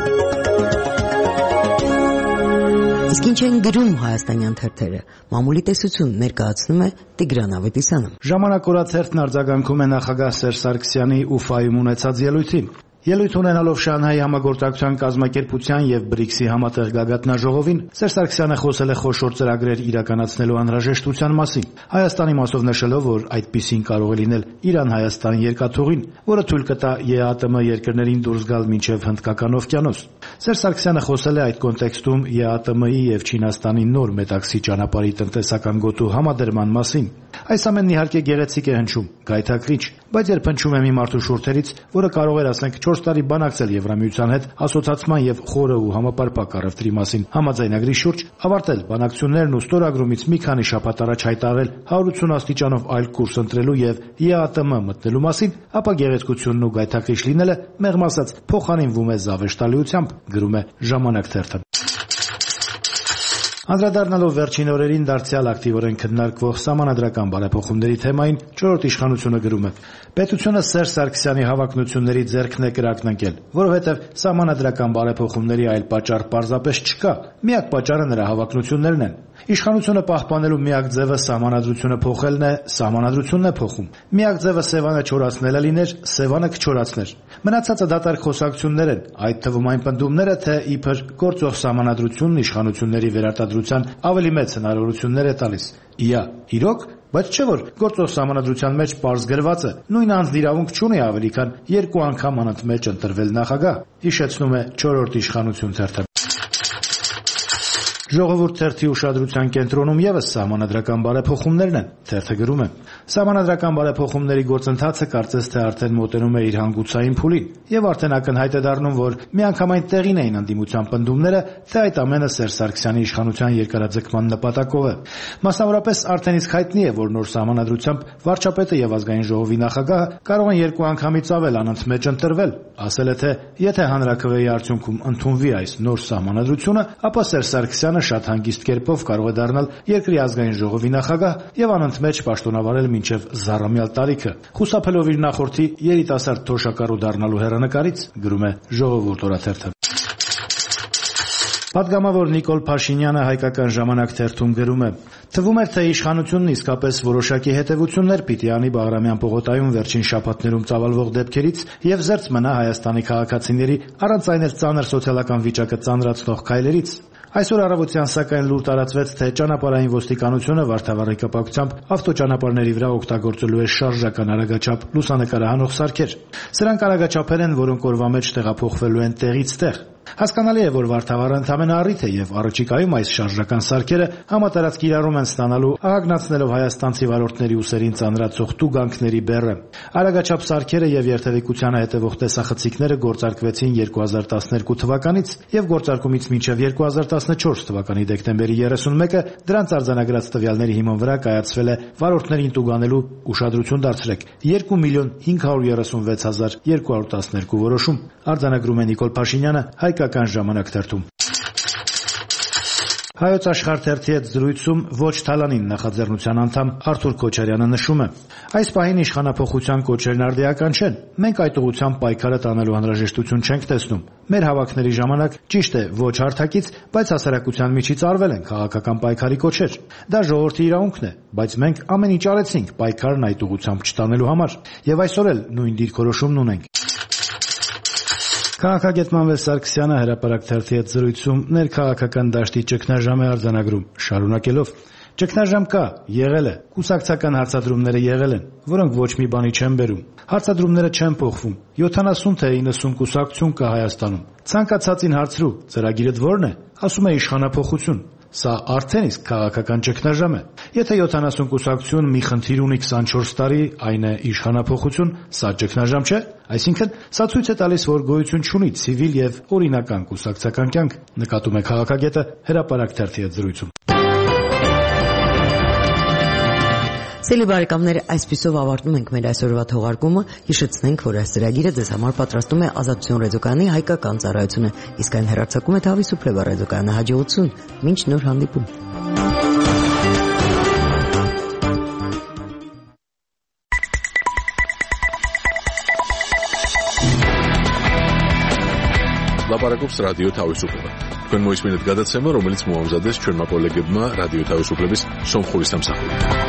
[SPEAKER 4] Իսկ ինչ են գրում հայաստանյան թերթերը։ Մամուլի տեսություն ներկայացնում է Տիգրան Ավետիսյանը։
[SPEAKER 14] Ժամանակ օրաթերթն արձագանքում է նախագահ Սերժ Սարգսյանի Ուֆայում ունեցած ելույթին։ Ելույթ ունենալով Շանհայի համագործակցության կազմակերպության եւ BRICS-ի համատեղ գագաթնաժողովին Սերժ Սարգսյանը խոսել է խոշոր ծրագրեր իրականացնելու անհրաժեշտության մասին, Հայաստանի մասով նշելով, որ այդպիսին կարող է լինել Իրան-Հայաստան երկաթուղին, որը թույլ կտա ԵԱՏՄ երկրներին դուրս գալ մինչև Հնդկական օվկիանոս։ Սերժ Սարգսյանը խոսել է այդ կոնտեքստում ԵԱՏՄ-ի եւ Չինաստանի նոր մետաքսի ճանապարհի տնտեսական գոտու համադրման մասին։ Այս ամենն իհարկե գեղեցիկ է հնչում, գայթակղիչ, բայց երբ հնչում է մի մարդու շուրթերից, որը կարող էր ասենք 4 տարի բանակցել Եվրամիության հետ ասոցացման եւ խորը ու համապարփակ առևտրի մասին համաձայնագրի շուրջ, ավարտել բանակցություններն ու ստորագրումից մի քանի շաբաթ առաջ հայտարարել 180 աստիճանով այլ կուրս ընտրելու եւ ԵԱՏՄ մտնելու մասին, ապա գեղեցկությունն ու գայթակղիչ լինելը մեղմ ասած փոխանինվում է զավեշտալիությամբ, գրում է Ժամանակ թերթը։ Անդրադառնալով վերջին օրերին դարձյալ ակտիվորեն քննարկվող սահմանադրական բարեփոխումների թեմային, 4-րդ իշխանությունը գրում է. Պետությունը Սերժ Սարգսյանի հավակնությունների ձեռքն է կրակնկել, որովհետև սահմանադրական բարեփոխումների այլ պատճառ պարզապես չկա։ Միակ պատճառը նրա հավակնություններն են։ Իշխանությունը պահպանելու միակ ձևը սահմանադրությունը փոխելն է, սահմանադրությունն է փոխում։ Միակ ձևը Սևանը չորացնելը լիներ, Սևանը կչորացներ։ Մնացածը դատարկ խոսակցություններ են, այդ թվում այն պնդումները, թե իբր գործող սահմանադրությունն իշխանությունների վերարտադրության ավելի մեծ հնարավորություններ է տալիս։ Իա, իրոք, բայց չէ որ գործող սահմանադրության մեջ պարզ գրված է, նույն անձն իրավունք չունի ավելի քան 2 անգամ անընդմեջ ընտրվել նախագահ, հիշեցնում է 4-րդ իշխանություն թերթը։ Ժողովուրդ թերթի ուշադրության կենտրոնում եւս սահմանադրական բարեփոխումներն են, թերթը գրում է. Սահմանադրական բարեփոխումների գործընթացը կարծես թե արդեն մոտենում է իր հանգուցային փուլին, եւ արդեն ակնհայտ է դառնում, որ միանգամայն տեղին էին ընդդիմության պնդումները, թե այդ ամենը Սերժ Սարգսյանի իշխանության երկարաձգման նպատակով է։ Մասնավորապես արդեն իսկ հայտնի է, որ նոր սահմանադրությամբ վարչապետը եւ ազգային ժողովի նախագահը կարող են 2 անգամից ավել անընդմեջ ընտրվել։ Ասել է, թե եթե հանրաքվեի արդյունքում ընդունվի այս նոր սահմանադրությունը, ապա Սերժ Սարգսյանը շատ հանգիստ կերպով կարող է դառնալ երկրի ազգային ժողովի նախագահ եւ անընդմեջ պաշտոնավարել մինչեւ զառամյալ տարիքը, խուսափելով իր նախորդի երիտասարդ թոշակառու դառնալու հեռանկարից, գրում է Ժողովուրդ օրաթերթը։ Պատգամավոր Նիկոլ Փաշինյանը Հայկական ժամանակ թերթում գրում է. թվում էր, թե իշխանությունն իսկապես որոշակի հետևություններ պիտի անի Բաղրամյան պողոտայում վերջին շաբաթներում ծավալվող դեպքերից եւ զերծ մնա Հայաստանի քաղաքացիների առանց այն էլ ծանր սոցիալական վիճակը ծանրացնող քայլերից։ Այսօր առավոտյան սակայն լուր տարածվեց, թե ճանապարհային ոստիկանությունը Վարդավառի կապակցությամբ ավտոճանապարհների վրա օգտագործելու է շարժական արագաչափ լուսանկարահանող սարքեր։ Սրանք արագաչափեր են, որոնք օրվա մեջ տեղափոխվելու են տեղից տեղ։ Հասկանալի է, որ Վարդավառը ընդամենը առիթ է եւ առաջիկայում այս շարժական սարքերը համատարած կիրառում են ստանալու աղագնացնելով հայաստանցի վարորդների ուսերին ծանրացող տուգանքների բեռը։ Արագաչափ սարքերը եւ երթևեկությանը հետևող տեսախցիկները գործարկվեցին 2012 թվականից եւ գործարկումից մինչեւ 2014 թվականի դեկտեմբերի 31-ը դրանց արձանագրած տվյալների հիման վրա կայացվել է վարորդներին տուգանելու ուշադրություն դարձրեք 2,536,212 որոշում, արձանագրում է Նիկոլ Փաշինյանը Հայկական ժամանակ թերթում։ Հայոց աշխարհ թերթի հետ զրույցում ոչ թալանին նախաձեռնության անդամ Արթուր Քոչարյանը նշում է. այս պահին իշխանափոխության կոչերն արդիական չեն։ Մենք այդ ուղղությամբ պայքարը տանելու անհրաժեշտություն չենք տեսնում։ Մեր հավաքների ժամանակ ճիշտ է ոչ հարթակից, բայց հասարակության միջից արվել են քաղաքական պայքարի կոչեր։ Դա ժողովրդի իրավունքն է, բայց մենք ամեն ինչ արեցինք պայքարն այդ ուղղությամբ չտանելու համար, եւ այսօր էլ նույն դիրքորոշումն ունենք։ Քաղաքագետ Մանվել Սարգսյանը հրապարակ թերթի հետ զրույցում ներքաղաքական դաշտի ճգնաժամ է արձանագրում, շարունակելով. ճգնաժամ կա, եղել է, կուսակցական հարցադրումները եղել են, որոնք ոչ մի բանի չեն բերում։ Հարցադրումները չեն փոխվում։ 70 թե 90 կուսակցություն կա Հայաստանում։ Ցանկացածին հարցրու, ծրագիրդ ո՞րն է։ Ասում է իշխանափոխություն։ Սա արդեն իսկ քաղաքական ճգնաժամ է։ Եթե 70 կուսակցություն մի խնդիր ունի 24 տարի, այն է իշխանափոխություն, սա ճգնաժամ չէ։ Այսինքն, սա ցույց է տալիս, որ գոյություն չունի ցիվիլ եւ օրինական կուսակցական կյանք, նկատում է քաղաքագետը Հրապարակ թերթի հետ զրույցում։
[SPEAKER 4] Սիրելի բարեկամներ, այսպիսով ավարտում ենք մեր այսօրվա թողարկումը։ Հիշեցնենք, որ այս ծրագիրը ձեզ համար պատրաստում է Ազատություն ռադիոկայանի հայկական ծառայությունը, իսկ այն հեռարձակում է Թավիսուփլեվա ռադիոկայանը հաջողություն։ Մինչ նոր հանդիպում։
[SPEAKER 1] Լապարակობს ռադիո Թավիսուփլեվա։ Თქვენ მოისმინეთ გადაცემა, რომელიც მოამზადეს ჩვენმა კოლეგებმა რადიო თავისუფლების სომხური სამსახურით.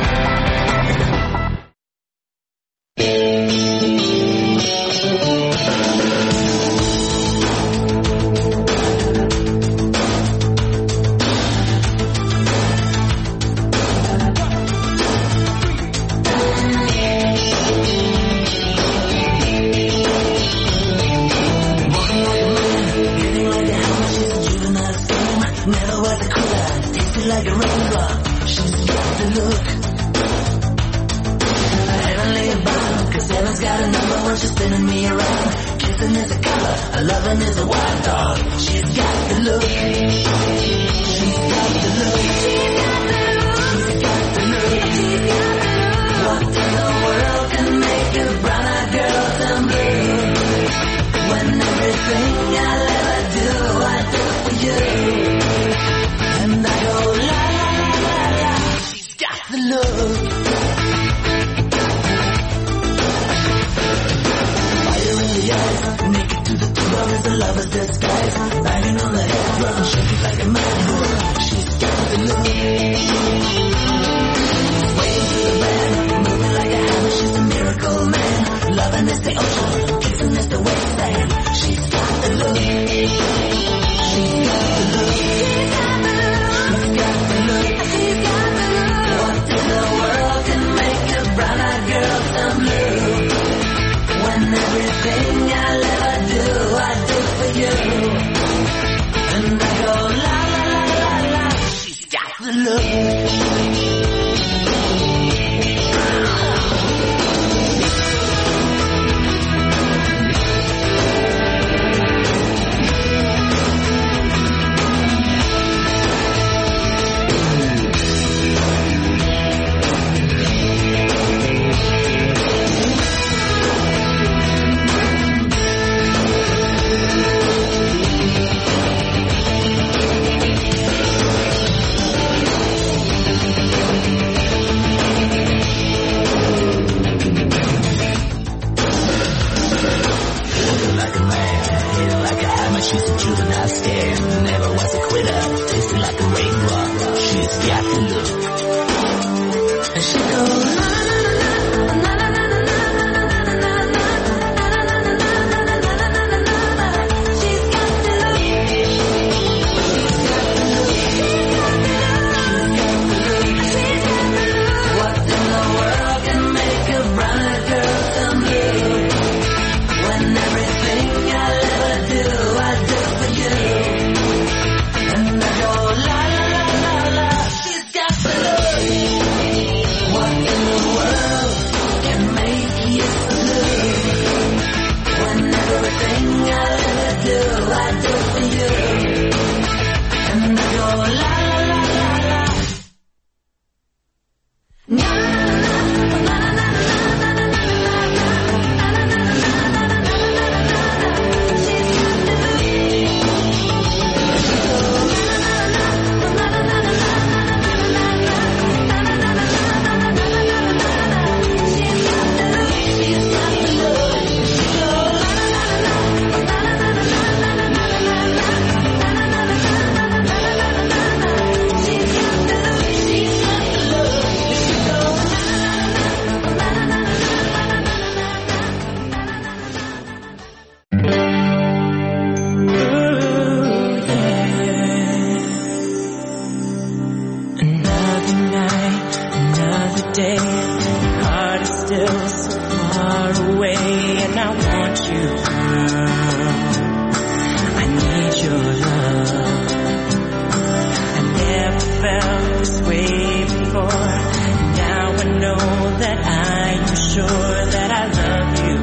[SPEAKER 15] sure that I love you,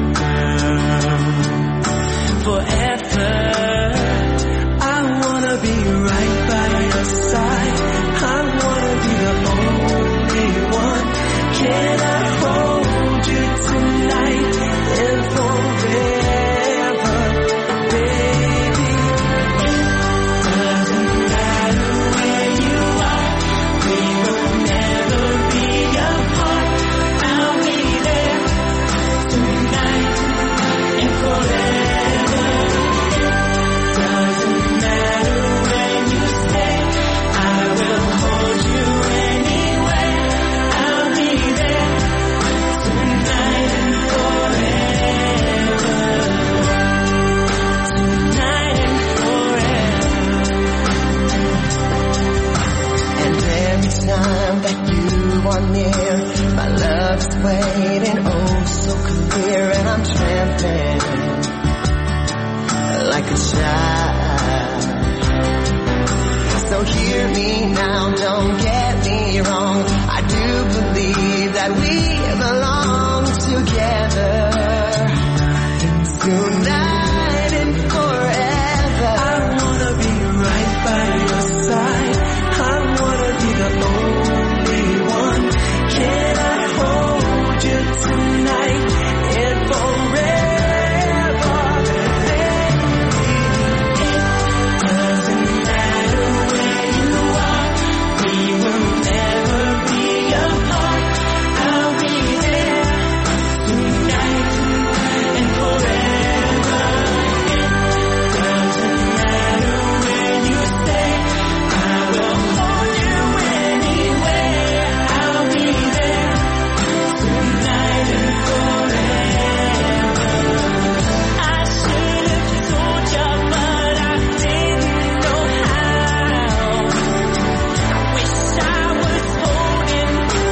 [SPEAKER 15] girl, forever. I wanna be right by your side. I wanna be the only one. Can I hold you tonight and forever, baby? Doesn't matter where you are, we will never be apart. I'll be there tonight and forever. Doesn't matter when you stay, I will hold you anyway. I'll be there tonight and forever. Tonight and forever. And every time that you are near, my love is waiting, oh so clear, and I'm trembling like a child. So hear me now, don't get me wrong, I do believe that we belong together tonight and forever. I wanna be right by your side. I wanna be the only one. Can I hold you tonight and forever, baby? It doesn't matter where you are, we will never be apart. I'll be there tonight and forever. It doesn't matter where you stay, I will hold you anywhere. I'll be there tonight and forever. I should have told you, but I didn't know how. I wish I was holding you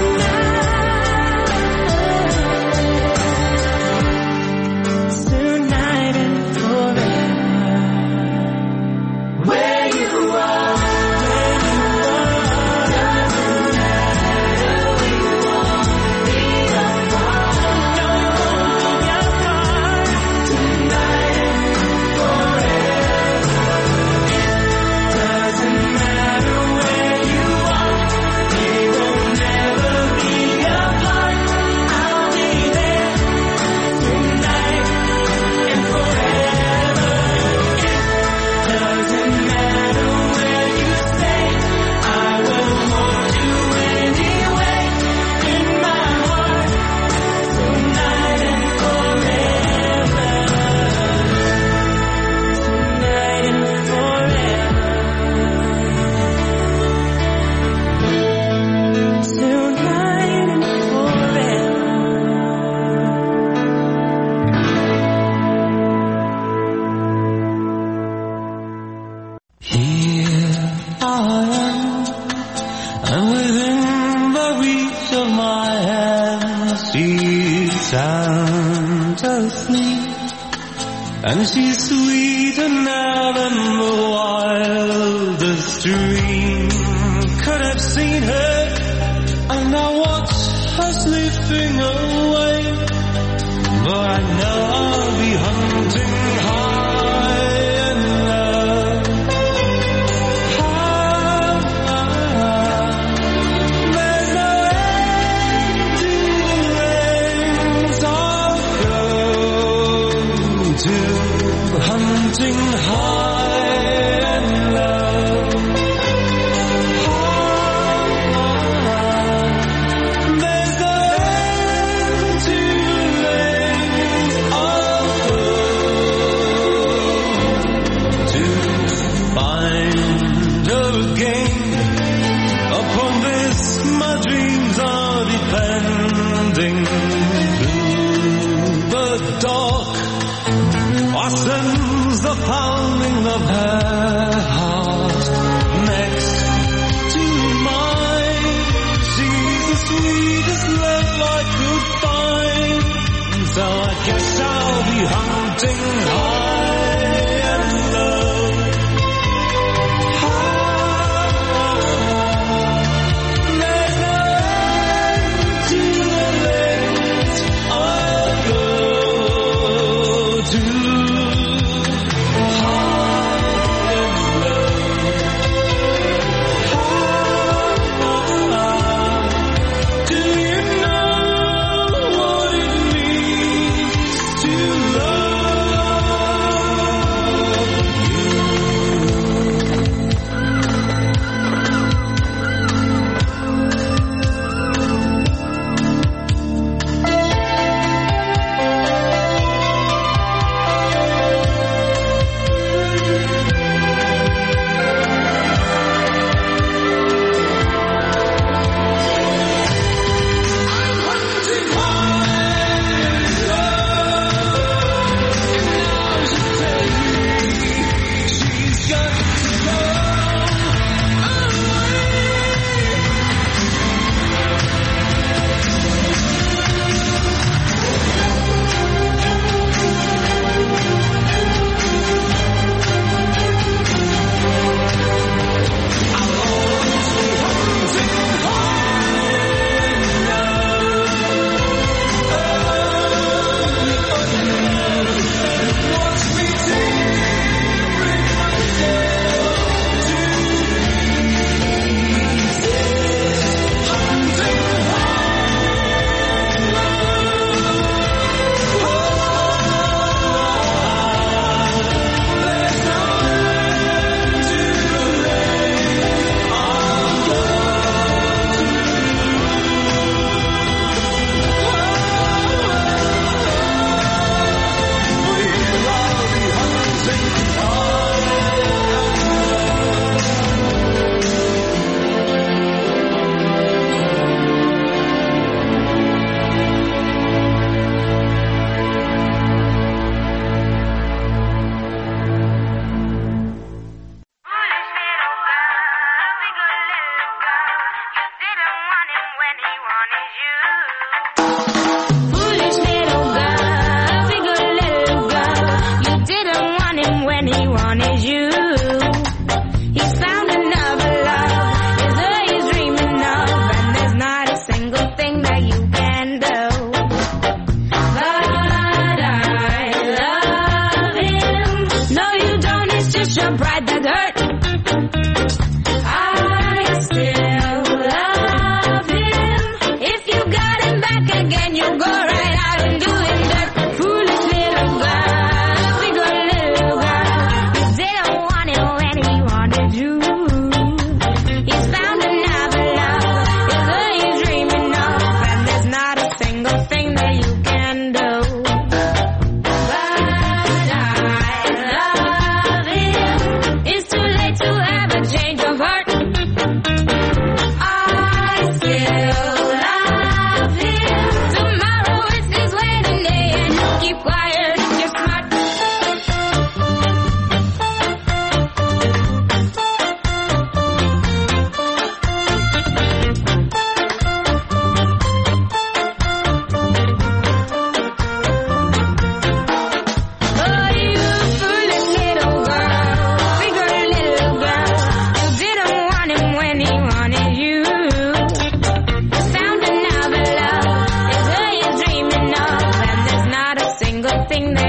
[SPEAKER 15] now. Tonight and forever. Where you are, doesn't matter. We won't be apart. No, we won't be apart. Tonight and forever. Doesn't matter where you are, we will never be apart. I'll be there tonight and forever. Doesn't matter where you stay, I will hold you anyway in my heart tonight and forever. Tonight and forever. Tonight and forever. Here I am, and within the reach of my hand, she's Santa asleep, and she's sweeter now than the wildest dream could have seen her. And I watch her slipping away, but I know I'll be hunting high and low. There's no end to the lengths I'll go to, hunting high and low. There's no end to the lengths I'll go to find her again. Upon this my dreams are depending. Through the dark I sense the pounding of her heart next to mine. She's the sweetest love I could find, so I guess I'll be hunting high and low. There's no end to the length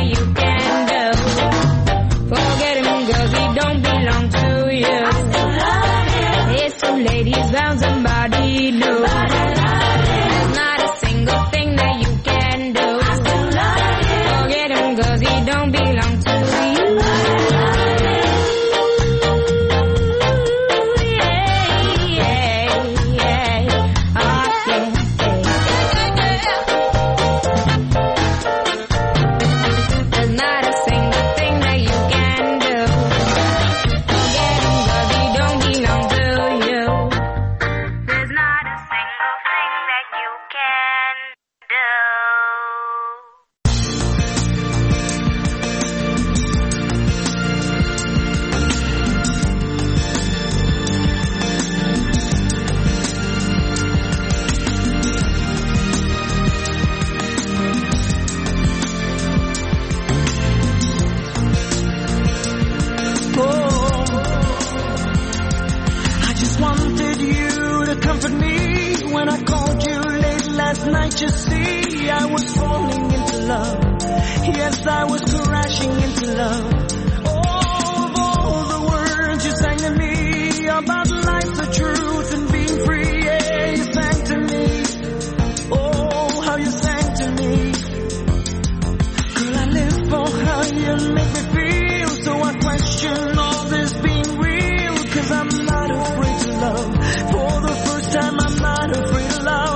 [SPEAKER 16] that you can do. Forget him, girl, he don't belong to you. I still love him. It's so ladies found somebody new. But I love him. There's not a single thing that you can do. I still love him. Forget him, girl, he don't belong to you. But I love him.
[SPEAKER 17] You see, I was falling into love. Yes, I was crashing into love. All the words you sang to me about life, the truth, and being free. Yeah, you sang to me. Oh, how you sang to me. Girl, I live for how you make me feel. So I question all this being real. 'Cause I'm not afraid to love. For the first time, I'm not afraid to love.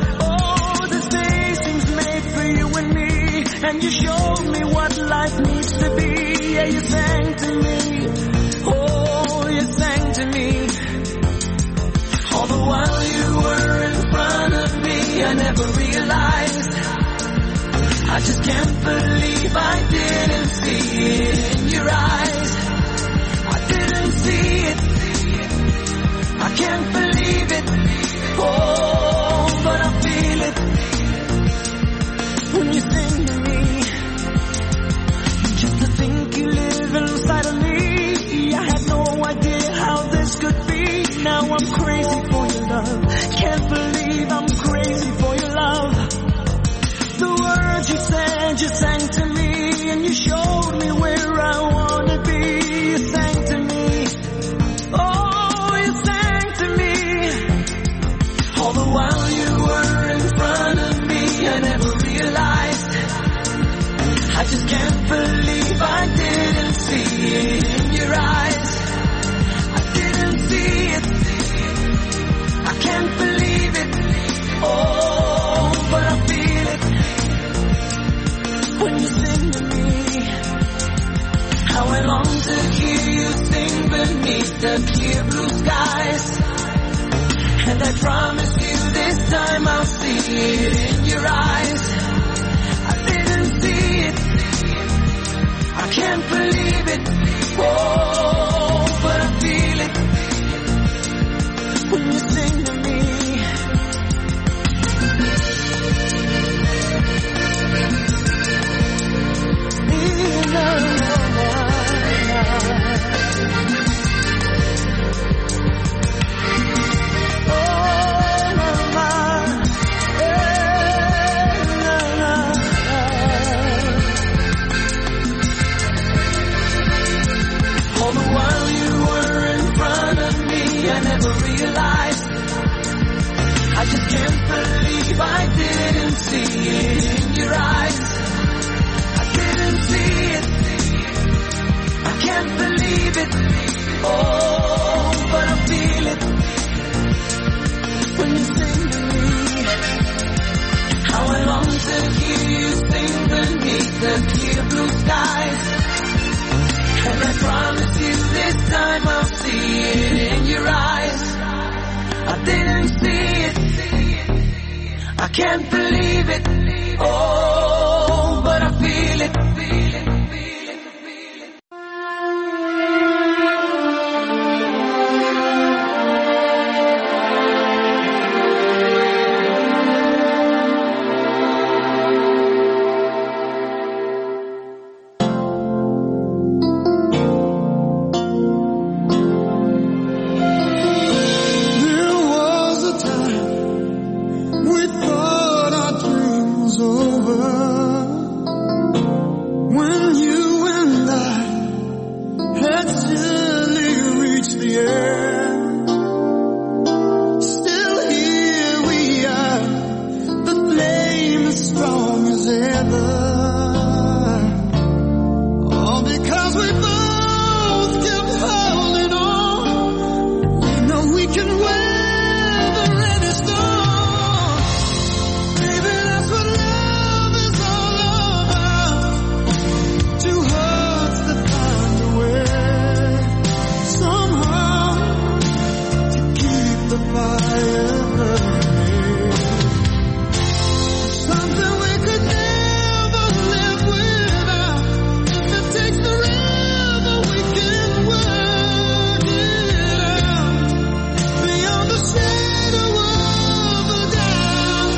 [SPEAKER 17] And you showed me what life needs to be. Yeah, you sang to me. Oh, you sang to me. All the while you were in front of me, I never realized. I just can't believe I didn't see it in your eyes. I didn't see it. I can't believe it. Oh, but I feel it when you sing to me. You live inside of me. I had no idea how this could be. Now I'm crazy for your love. Can't believe I'm crazy for your love. The words you said, you sang to me, and you showed me where I want to be. You sang to me. Oh, you sang to me. All the while you were in front of me, I never realized. I just can't believe I didn't see it in your eyes. I didn't see it. I can't believe it. Oh, but I feel it when you sing to me. How I long to hear you sing beneath the clear blue skies. And I promise you this time I'll see it in your eyes. I didn't see it. I can't believe it. Oh, but I feel it when you sing to me. I just can't believe I didn't see it in your eyes. I didn't see it. I can't believe it. Oh, but I feel it when you sing to me. How I long to hear you sing beneath the clear blue skies. And I promise you this time I'll see it in your eyes. I didn't see it. I can't believe it. Oh, but I feel it.
[SPEAKER 18] Over
[SPEAKER 15] together. All because we both kept holding on. We know we can weather any storm. Baby, that's what love is all about. Two hearts that find a way somehow to keep the fire burning. Something we could never live without. If it takes forever, we can work it out. Beyond the shadow of a doubt.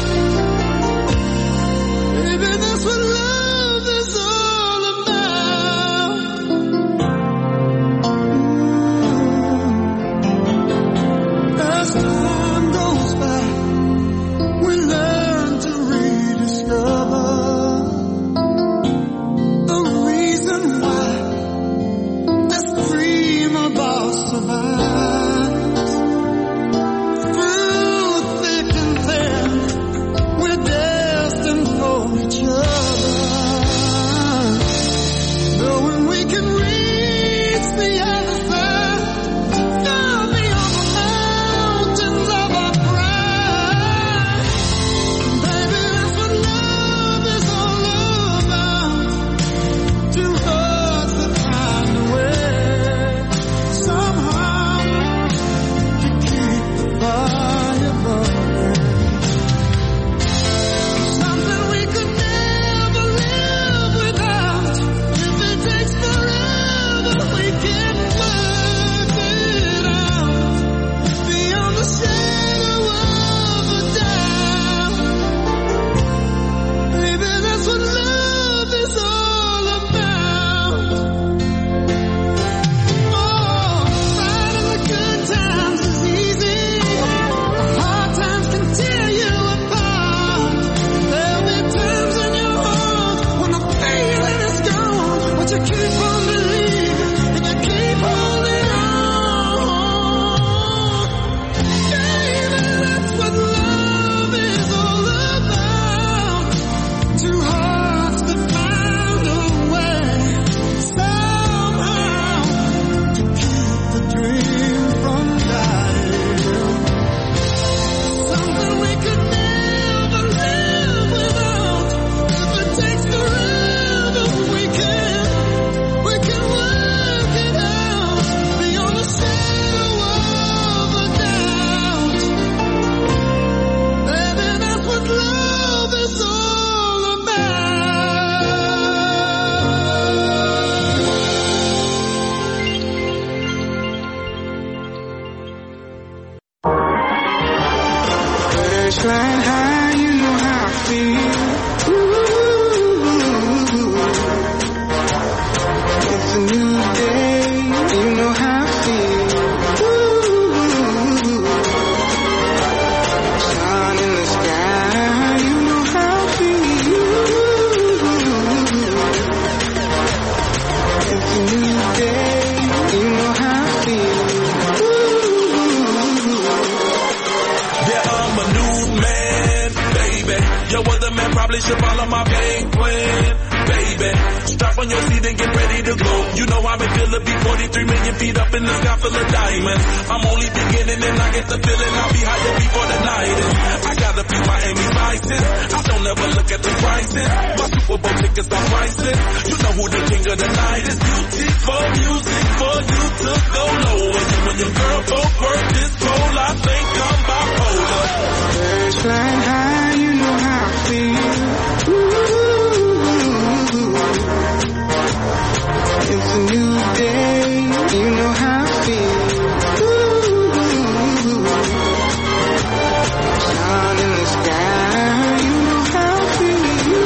[SPEAKER 15] Baby, that's what love is all about. As time goes by, we learn to rediscover the reason why this dream of ours survives. Through thick and thin, we're destined for each other. Knowing we can reach the other side, far beyond the mountains of our pride. Baby, that's what love is all about. Two hearts that find a way somehow to keep the fire burning. Something we could never live without. If it takes forever, we can work it out. Beyond the shadow of a doubt. Baby, that's what love is all about. Oh, fighting the good times is easy. Hard times can tear you apart. There'll be times in your heart when the feeling is gone, but you keep on believing and you keep holding on. Baby, that's what love is all about. Two hearts that find a way somehow to keep the dream from dying. Something we could never live without. If it takes forever, we can work it out. Beyond the shadow of a doubt. Baby, that's what love is all
[SPEAKER 17] Birds flying high, you know how I feel. Ooh, it's a new day, you know how I feel. Ooh, sun in the sky, you know how I feel. It's a new day, you know how I feel.
[SPEAKER 18] Yeah, I'm a new man, baby. Yo, other man probably should follow my game plan, baby. Strap on your seat and get ready to go. You know I've been feeling be 43 million feet up in the sky full of diamonds. I'm only beginning and I get the feeling I'll be higher before the night is. I got a few Miami vices. I don't ever look at the prices. My Super Bowl tickets are priceless. You know who the king of the night is. Beautiful music for you to go low. And you and your girl both work this pole. I think I'm bipolar.
[SPEAKER 17] Birds flying high, you know how I feel. Ooh, it's a new day, you know how I feel. Ooh, sun in the sky, you know how I feel.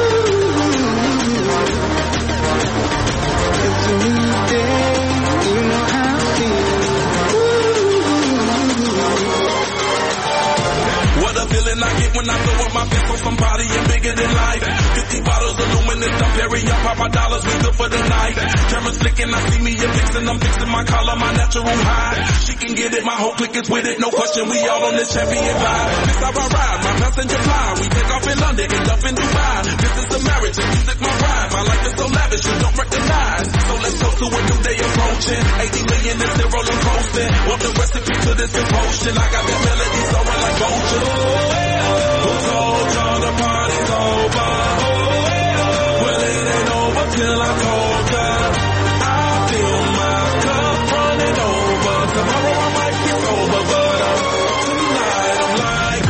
[SPEAKER 17] It's a new day, you know how I feel.
[SPEAKER 18] What a feeling I get when I throw up my fist on somebody and bigger than life. 50 bottles of luminous, I'm Perry, I pop my dollars, we good for the night. Cameras flicking, I see me and fixing, I'm fixing my collar, my natural high. She can get it, my whole clique is with it, no question, we all on this champion vibe. This how I ride, my passenger fly, we take off in London, end up in Dubai. This motion. I got that melody soaring like vulture. Who told y'all the party's over? Well, it ain't over till I told ya. I feel my cup running over. Tomorrow I might get over, but tonight I'm like.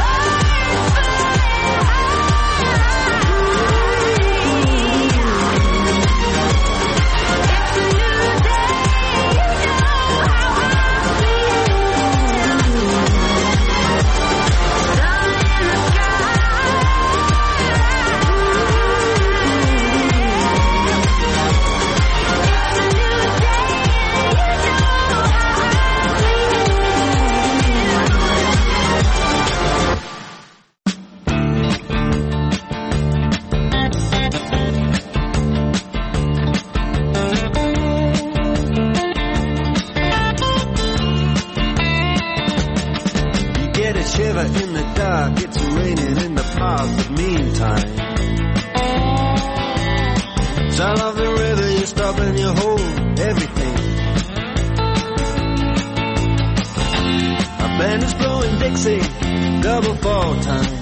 [SPEAKER 19] In the dark, it's raining in the park, but meantime, sound of the river, you stop and you hold everything. A band is blowing Dixie, double fall time.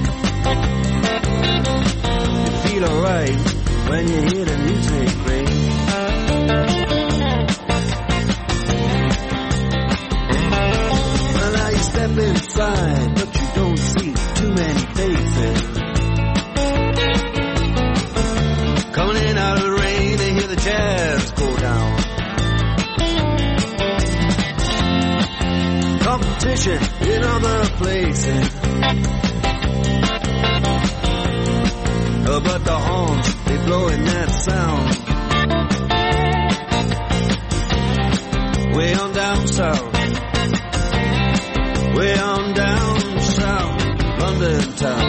[SPEAKER 19] You feel alright when you hear the music ring. Well, now you step inside, but you don't see too many faces. Coming in out of the rain, they hear the jazz go down. Competition in other places. Oh, but the horns, they blowing that sound. Way on down south. Way on down south, London town.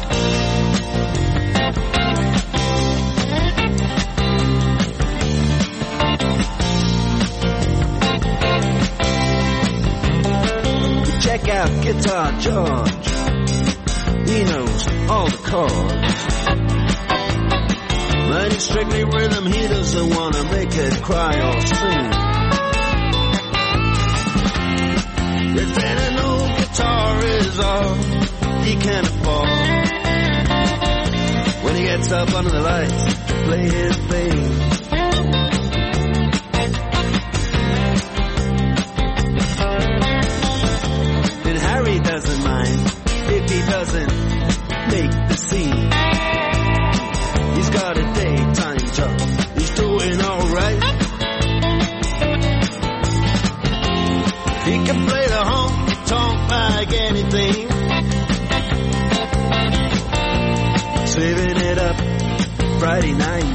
[SPEAKER 19] Check out Guitar George. He knows all the chords. But it's strictly rhythm, he doesn't want to make it cry or sing. If any no guitar is all he can afford, when he gets up under the lights to play his thing. Then Harry doesn't mind if he doesn't make the scene. He's got a daytime job, he's doing alright. He can play the honky-tonk like anything, saving it up Friday night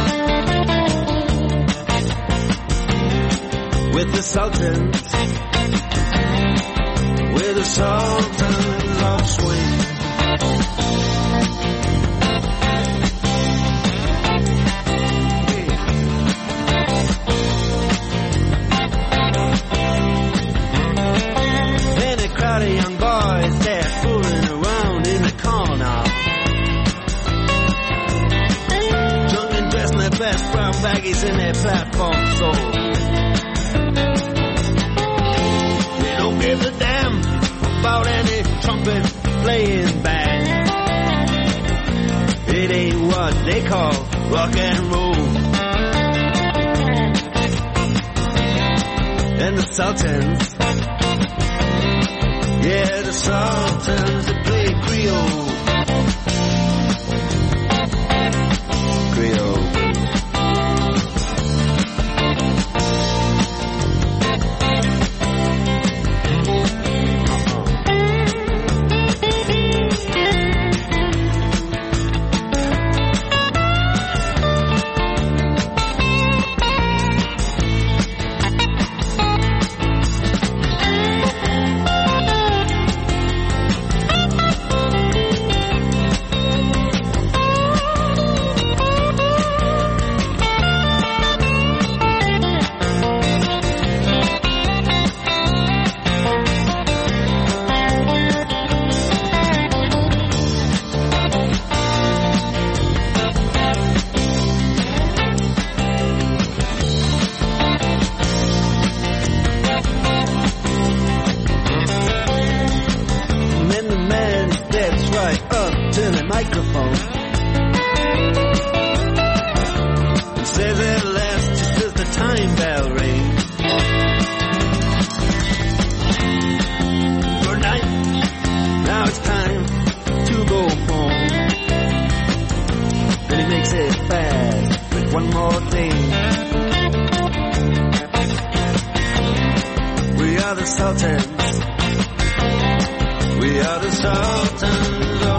[SPEAKER 19] with the Sultans, with the Sultans of Swing. Crowd of young boys, they're fooling around in the corner, drunk and dressed in their best brown baggies in their platform soles. They don't give a damn about any trumpet playing band. It ain't what they call rock and roll. And the Sultans, yeah, the Sultans, they play Creole. Creole. it fast with one more thing. We are the Sultans. We are the Sultans